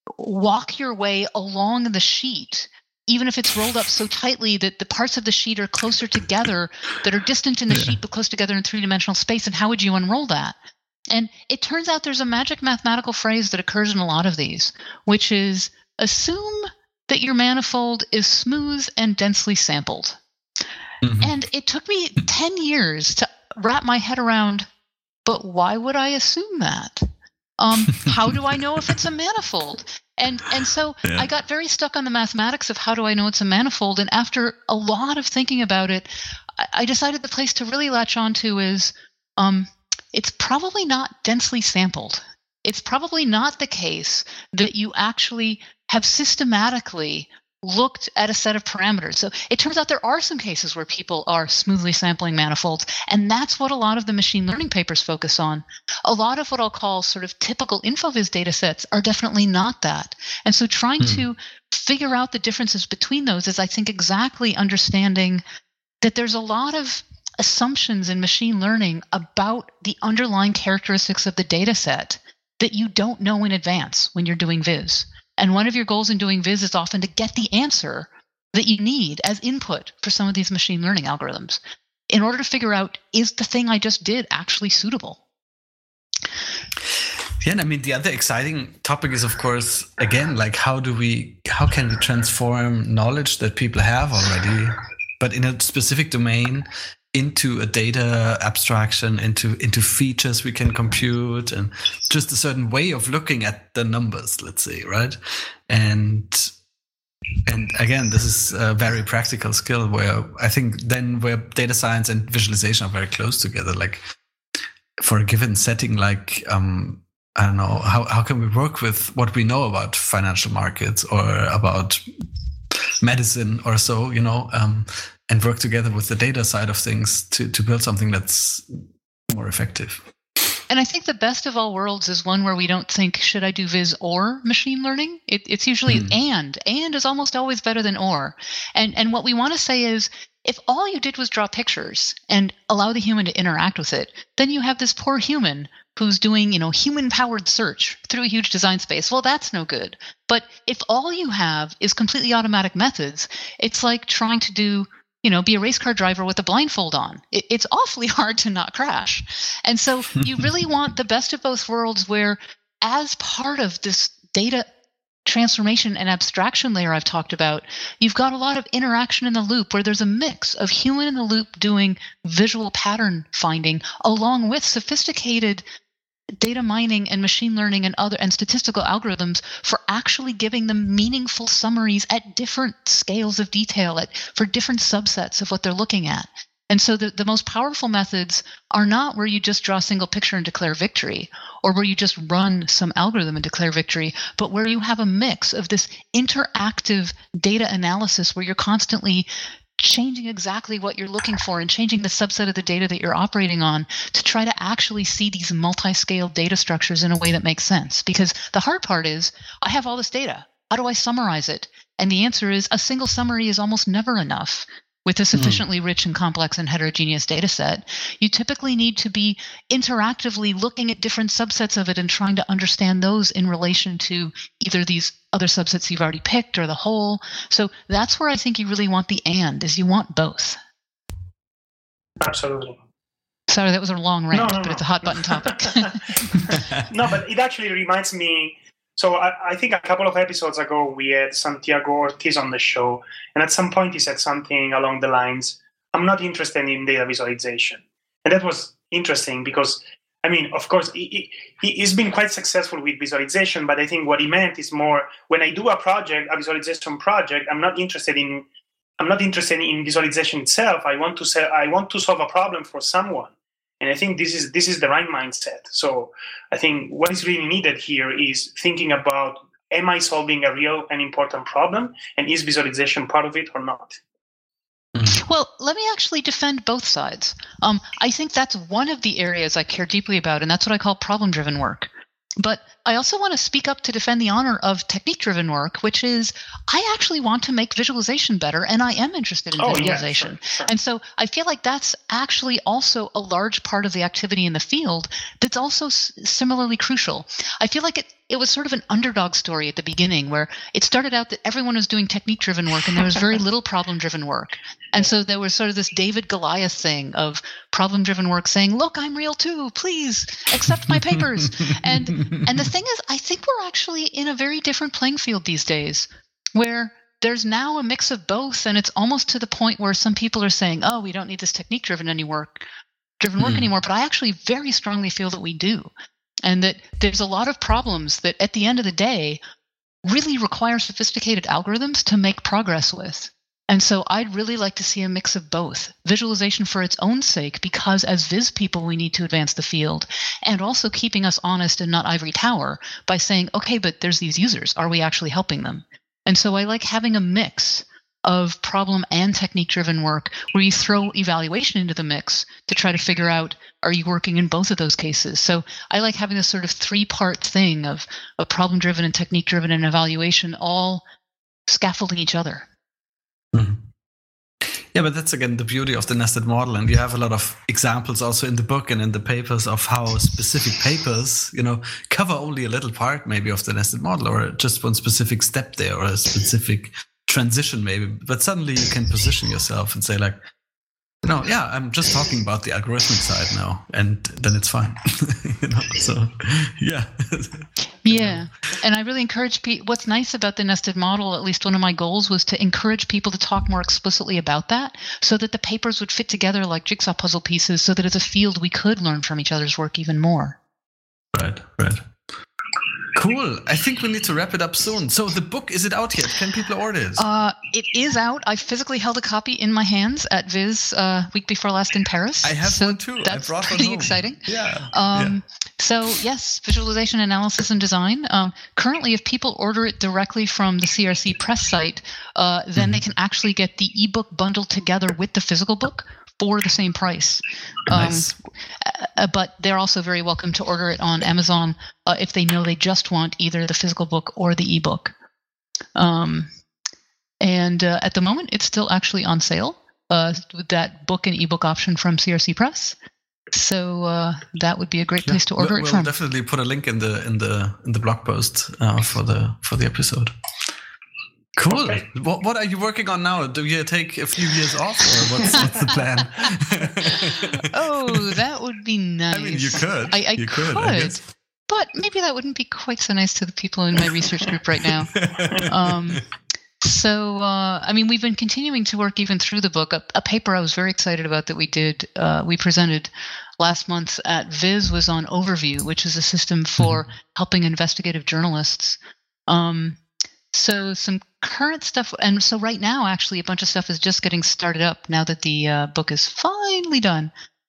walk your way along the sheet, even if it's rolled up so tightly that the parts of the sheet are closer together, that are distant in the yeah. sheet but close together in three-dimensional space. And how would you unroll that? And it turns out there's a magic mathematical phrase that occurs in a lot of these, which is assume that your manifold is smooth and densely sampled. Mm-hmm. And it took me ten years to wrap my head around, but why would I assume that? Um, how do I know if it's a manifold? And and so yeah. I got very stuck on the mathematics of how do I know it's a manifold. And after a lot of thinking about it, I, I decided the place to really latch onto is um, it's probably not densely sampled. It's probably not the case that you actually have systematically looked at a set of parameters. So it turns out there are some cases where people are smoothly sampling manifolds, and that's what a lot of the machine learning papers focus on. A lot of what I'll call sort of typical InfoVis data sets are definitely not that. And so trying hmm. to figure out the differences between those is, I think, exactly understanding that there's a lot of assumptions in machine learning about the underlying characteristics of the data set that you don't know in advance when you're doing Viz. And one of your goals in doing Viz is often to get the answer that you need as input for some of these machine learning algorithms in order to figure out, is the thing I just did actually suitable? Yeah, and I mean, the other exciting topic is, of course, again, like how do we, how can we transform knowledge that people have already, but in a specific domain, into a data abstraction, into into features we can compute, and just a certain way of looking at the numbers, let's say, right? And and again, this is a very practical skill where I think then where data science and visualization are very close together. Like for a given setting, like, um, I don't know, how, how can we work with what we know about financial markets or about medicine or so, you know, um, and work together with the data side of things to, to build something that's more effective. And I think the best of all worlds is one where we don't think, should I do viz or machine learning? It, it's usually mm. and. And is almost always better than or. And and what we want to say is, if all you did was draw pictures and allow the human to interact with it, then you have this poor human who's doing, you know, human-powered search through a huge design space. Well, that's no good. But if all you have is completely automatic methods, it's like trying to do, you know, be a race car driver with a blindfold on. It, it's awfully hard to not crash. And so you really want the best of both worlds where, as part of this data transformation and abstraction layer I've talked about, you've got a lot of interaction in the loop where there's a mix of human in the loop doing visual pattern finding along with sophisticated data mining and machine learning and other and statistical algorithms for actually giving them meaningful summaries at different scales of detail at, for different subsets of what they're looking at. And so the, the most powerful methods are not where you just draw a single picture and declare victory, or where you just run some algorithm and declare victory, but where you have a mix of this interactive data analysis where you're constantly changing exactly what you're looking for and changing the subset of the data that you're operating on to try to actually see these multi-scale data structures in a way that makes sense. Because the hard part is, I have all this data. How do I summarize it? And the answer is a single summary is almost never enough. With a sufficiently mm. rich and complex and heterogeneous data set, you typically need to be interactively looking at different subsets of it and trying to understand those in relation to either these other subsets you've already picked or the whole. So that's where I think you really want the and, is you want both. Absolutely. Sorry, that was a long rant, no, no, but no. it's a hot button topic. No, but it actually reminds me. So I, I think a couple of episodes ago, we had Santiago Ortiz on the show. And at some point, he said something along the lines, I'm not interested in data visualization. And that was interesting because, I mean, of course, he, he, he's been quite successful with visualization. But I think what he meant is more, when I do a project, a visualization project, I'm not interested in I'm not interested in visualization itself. I want to say, I want to solve a problem for someone. And I think this is this is the right mindset. So I think what is really needed here is thinking about, am I solving a real and important problem? And is visualization part of it or not? Well, let me actually defend both sides. Um, I think that's one of the areas I care deeply about, and that's what I call problem-driven work. But I also want to speak up to defend the honor of technique-driven work, which is I actually want to make visualization better, and I am interested in oh, visualization. Yeah, sure, sure. And so I feel like that's actually also a large part of the activity in the field that's also s- similarly crucial. I feel like it, it was sort of an underdog story at the beginning where it started out that everyone was doing technique-driven work and there was very little problem-driven work. And so there was sort of this David Goliath thing of problem-driven work saying, look, I'm real too, please accept my papers. and and the thing is, I think we're actually in a very different playing field these days where there's now a mix of both, and it's almost to the point where some people are saying, oh, we don't need this technique-driven any work, driven work mm. anymore. But I actually very strongly feel that we do. And that there's a lot of problems that at the end of the day really require sophisticated algorithms to make progress with. And so I'd really like to see a mix of both. Visualization for its own sake, because as viz people, we need to advance the field, and also keeping us honest and not ivory tower by saying, okay, but there's these users. Are we actually helping them? And so I like having a mix of problem and technique-driven work where you throw evaluation into the mix to try to figure out, are you working in both of those cases? So I like having this sort of three-part thing of, of problem-driven and technique-driven and evaluation all scaffolding each other. Mm-hmm. Yeah, but that's again the beauty of the nested model, and you have a lot of examples also in the book and in the papers of how specific papers, you know, cover only a little part maybe of the nested model, or just one specific step there, or a specific transition maybe. But suddenly you can position yourself and say like, you know, yeah, I'm just talking about the algorithmic side now, and then it's fine. you know, so yeah. Yeah, and I really encourage people. What's nice about the nested model, at least one of my goals, was to encourage people to talk more explicitly about that so that the papers would fit together like jigsaw puzzle pieces so that as a field we could learn from each other's work even more. Right, right. Cool. I think we need to wrap it up soon. So the book, is it out yet? Can people order it? Uh, it is out. I physically held a copy in my hands at Viz uh, week before last in Paris. I have so one too. That's I brought pretty one home. exciting. Yeah. Um, yeah. So yes, visualization, analysis, and design. Um, currently, if people order it directly from the C R C Press site, uh, then mm-hmm. they can actually get the ebook bundled together with the physical book for the same price. Nice. Um, uh, but they're also very welcome to order it on Amazon uh, if they know they just want either the physical book or the ebook. Um, and uh, at the moment, it's still actually on sale uh, with that book and ebook option from C R C Press. So uh, that would be a great place to order we'll, it from. We'll definitely put a link in the in the in the blog post uh, for the for the episode. Cool. Okay. What what are you working on now? Do you take a few years off, or what's, what's the plan? Oh, that would be nice. I mean, you could. I, I you could, could I but maybe that wouldn't be quite so nice to the people in my research group right now. Um, so, uh, I mean, we've been continuing to work even through the book. A, a paper I was very excited about that we did, uh, we presented last month at Viz was on Overview, which is a system for mm-hmm. helping investigative journalists. Um, So some current stuff, and so right now, actually, a bunch of stuff is just getting started up now that the uh, book is finally done.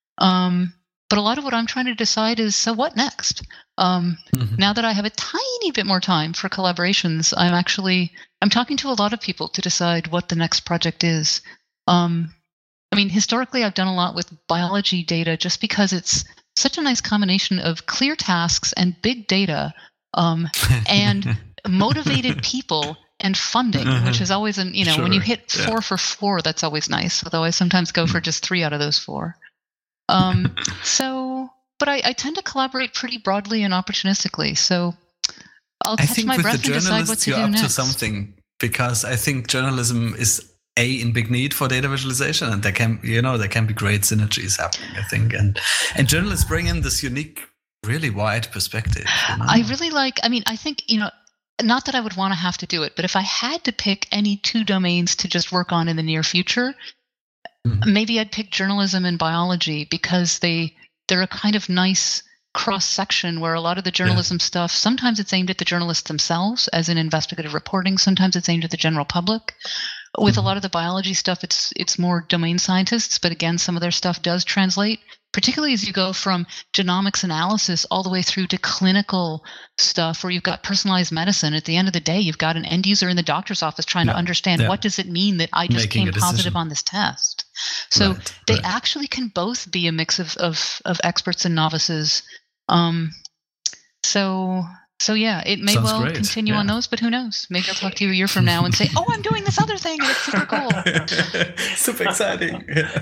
Um, but a lot of what I'm trying to decide is, so what next? Um, mm-hmm. Now that I have a tiny bit more time for collaborations, I'm actually, I'm talking to a lot of people to decide what the next project is. Um, I mean, historically, I've done a lot with biology data just because it's such a nice combination of clear tasks and big data um, and motivated people and funding, uh-huh. which is always, an, you know, sure. when you hit four yeah. for four, that's always nice. Although I sometimes go for just three out of those four. Um, so, but I, I tend to collaborate pretty broadly and opportunistically. So I'll catch I think my with breath the and decide what to you're do up next. to something, because I think journalism is a in big need for data visualization, and there can, you know, there can be great synergies happening. I think, and and journalists bring in this unique, really wide perspective. You know? I really like. I mean, I think you know. Not that I would want to have to do it, but if I had to pick any two domains to just work on in the near future, mm-hmm. maybe I'd pick journalism and biology because they, they're a kind of nice cross-section where a lot of the journalism yeah. stuff, sometimes it's aimed at the journalists themselves, as in investigative reporting. Sometimes it's aimed at the general public. With mm-hmm. a lot of the biology stuff, it's it's more domain scientists, but again, some of their stuff does translate, particularly as you go from genomics analysis all the way through to clinical stuff where you've got personalized medicine. At the end of the day, you've got an end user in the doctor's office trying yeah. to understand yeah. what does it mean that I just Making came positive on this test. So right. they right. actually can both be a mix of, of, of experts and novices. Um, so... So yeah, it may Sounds well great. continue yeah. on those, but who knows? Maybe I'll talk to you a year from now and say, "Oh, I'm doing this other thing, and it's super cool." Super exciting.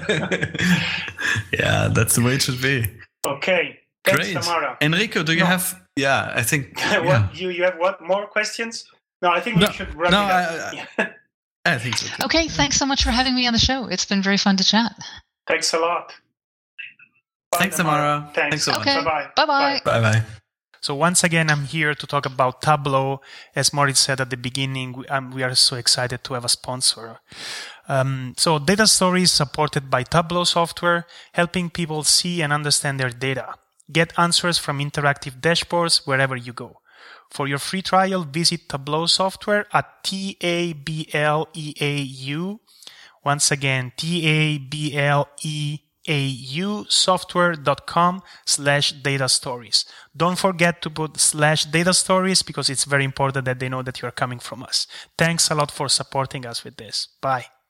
Yeah, that's the way it should be. Okay, thanks, great. Tamara. Enrico, do you no. have? Yeah, I think. what yeah. you you have what more questions? No, I think we no, should wrap no, it up. I, I, I think so. Too. Okay, thanks so much for having me on the show. It's been very fun to chat. Thanks a lot. Bye, Thanks, Tamara. Tamara. Thanks. Thanks so okay. much. Bye-bye. Bye-bye. Bye-bye. So once again, I'm here to talk about Tableau. As Moritz said at the beginning, we, um, we are so excited to have a sponsor. Um, so Data Story is supported by Tableau software, helping people see and understand their data. Get answers from interactive dashboards wherever you go. For your free trial, visit Tableau software at T A B L E A U. Once again, T A B L E A U software.com slash data stories. Don't forget to put slash data stories because it's very important that they know that you're coming from us. Thanks a lot for supporting us with this. Bye.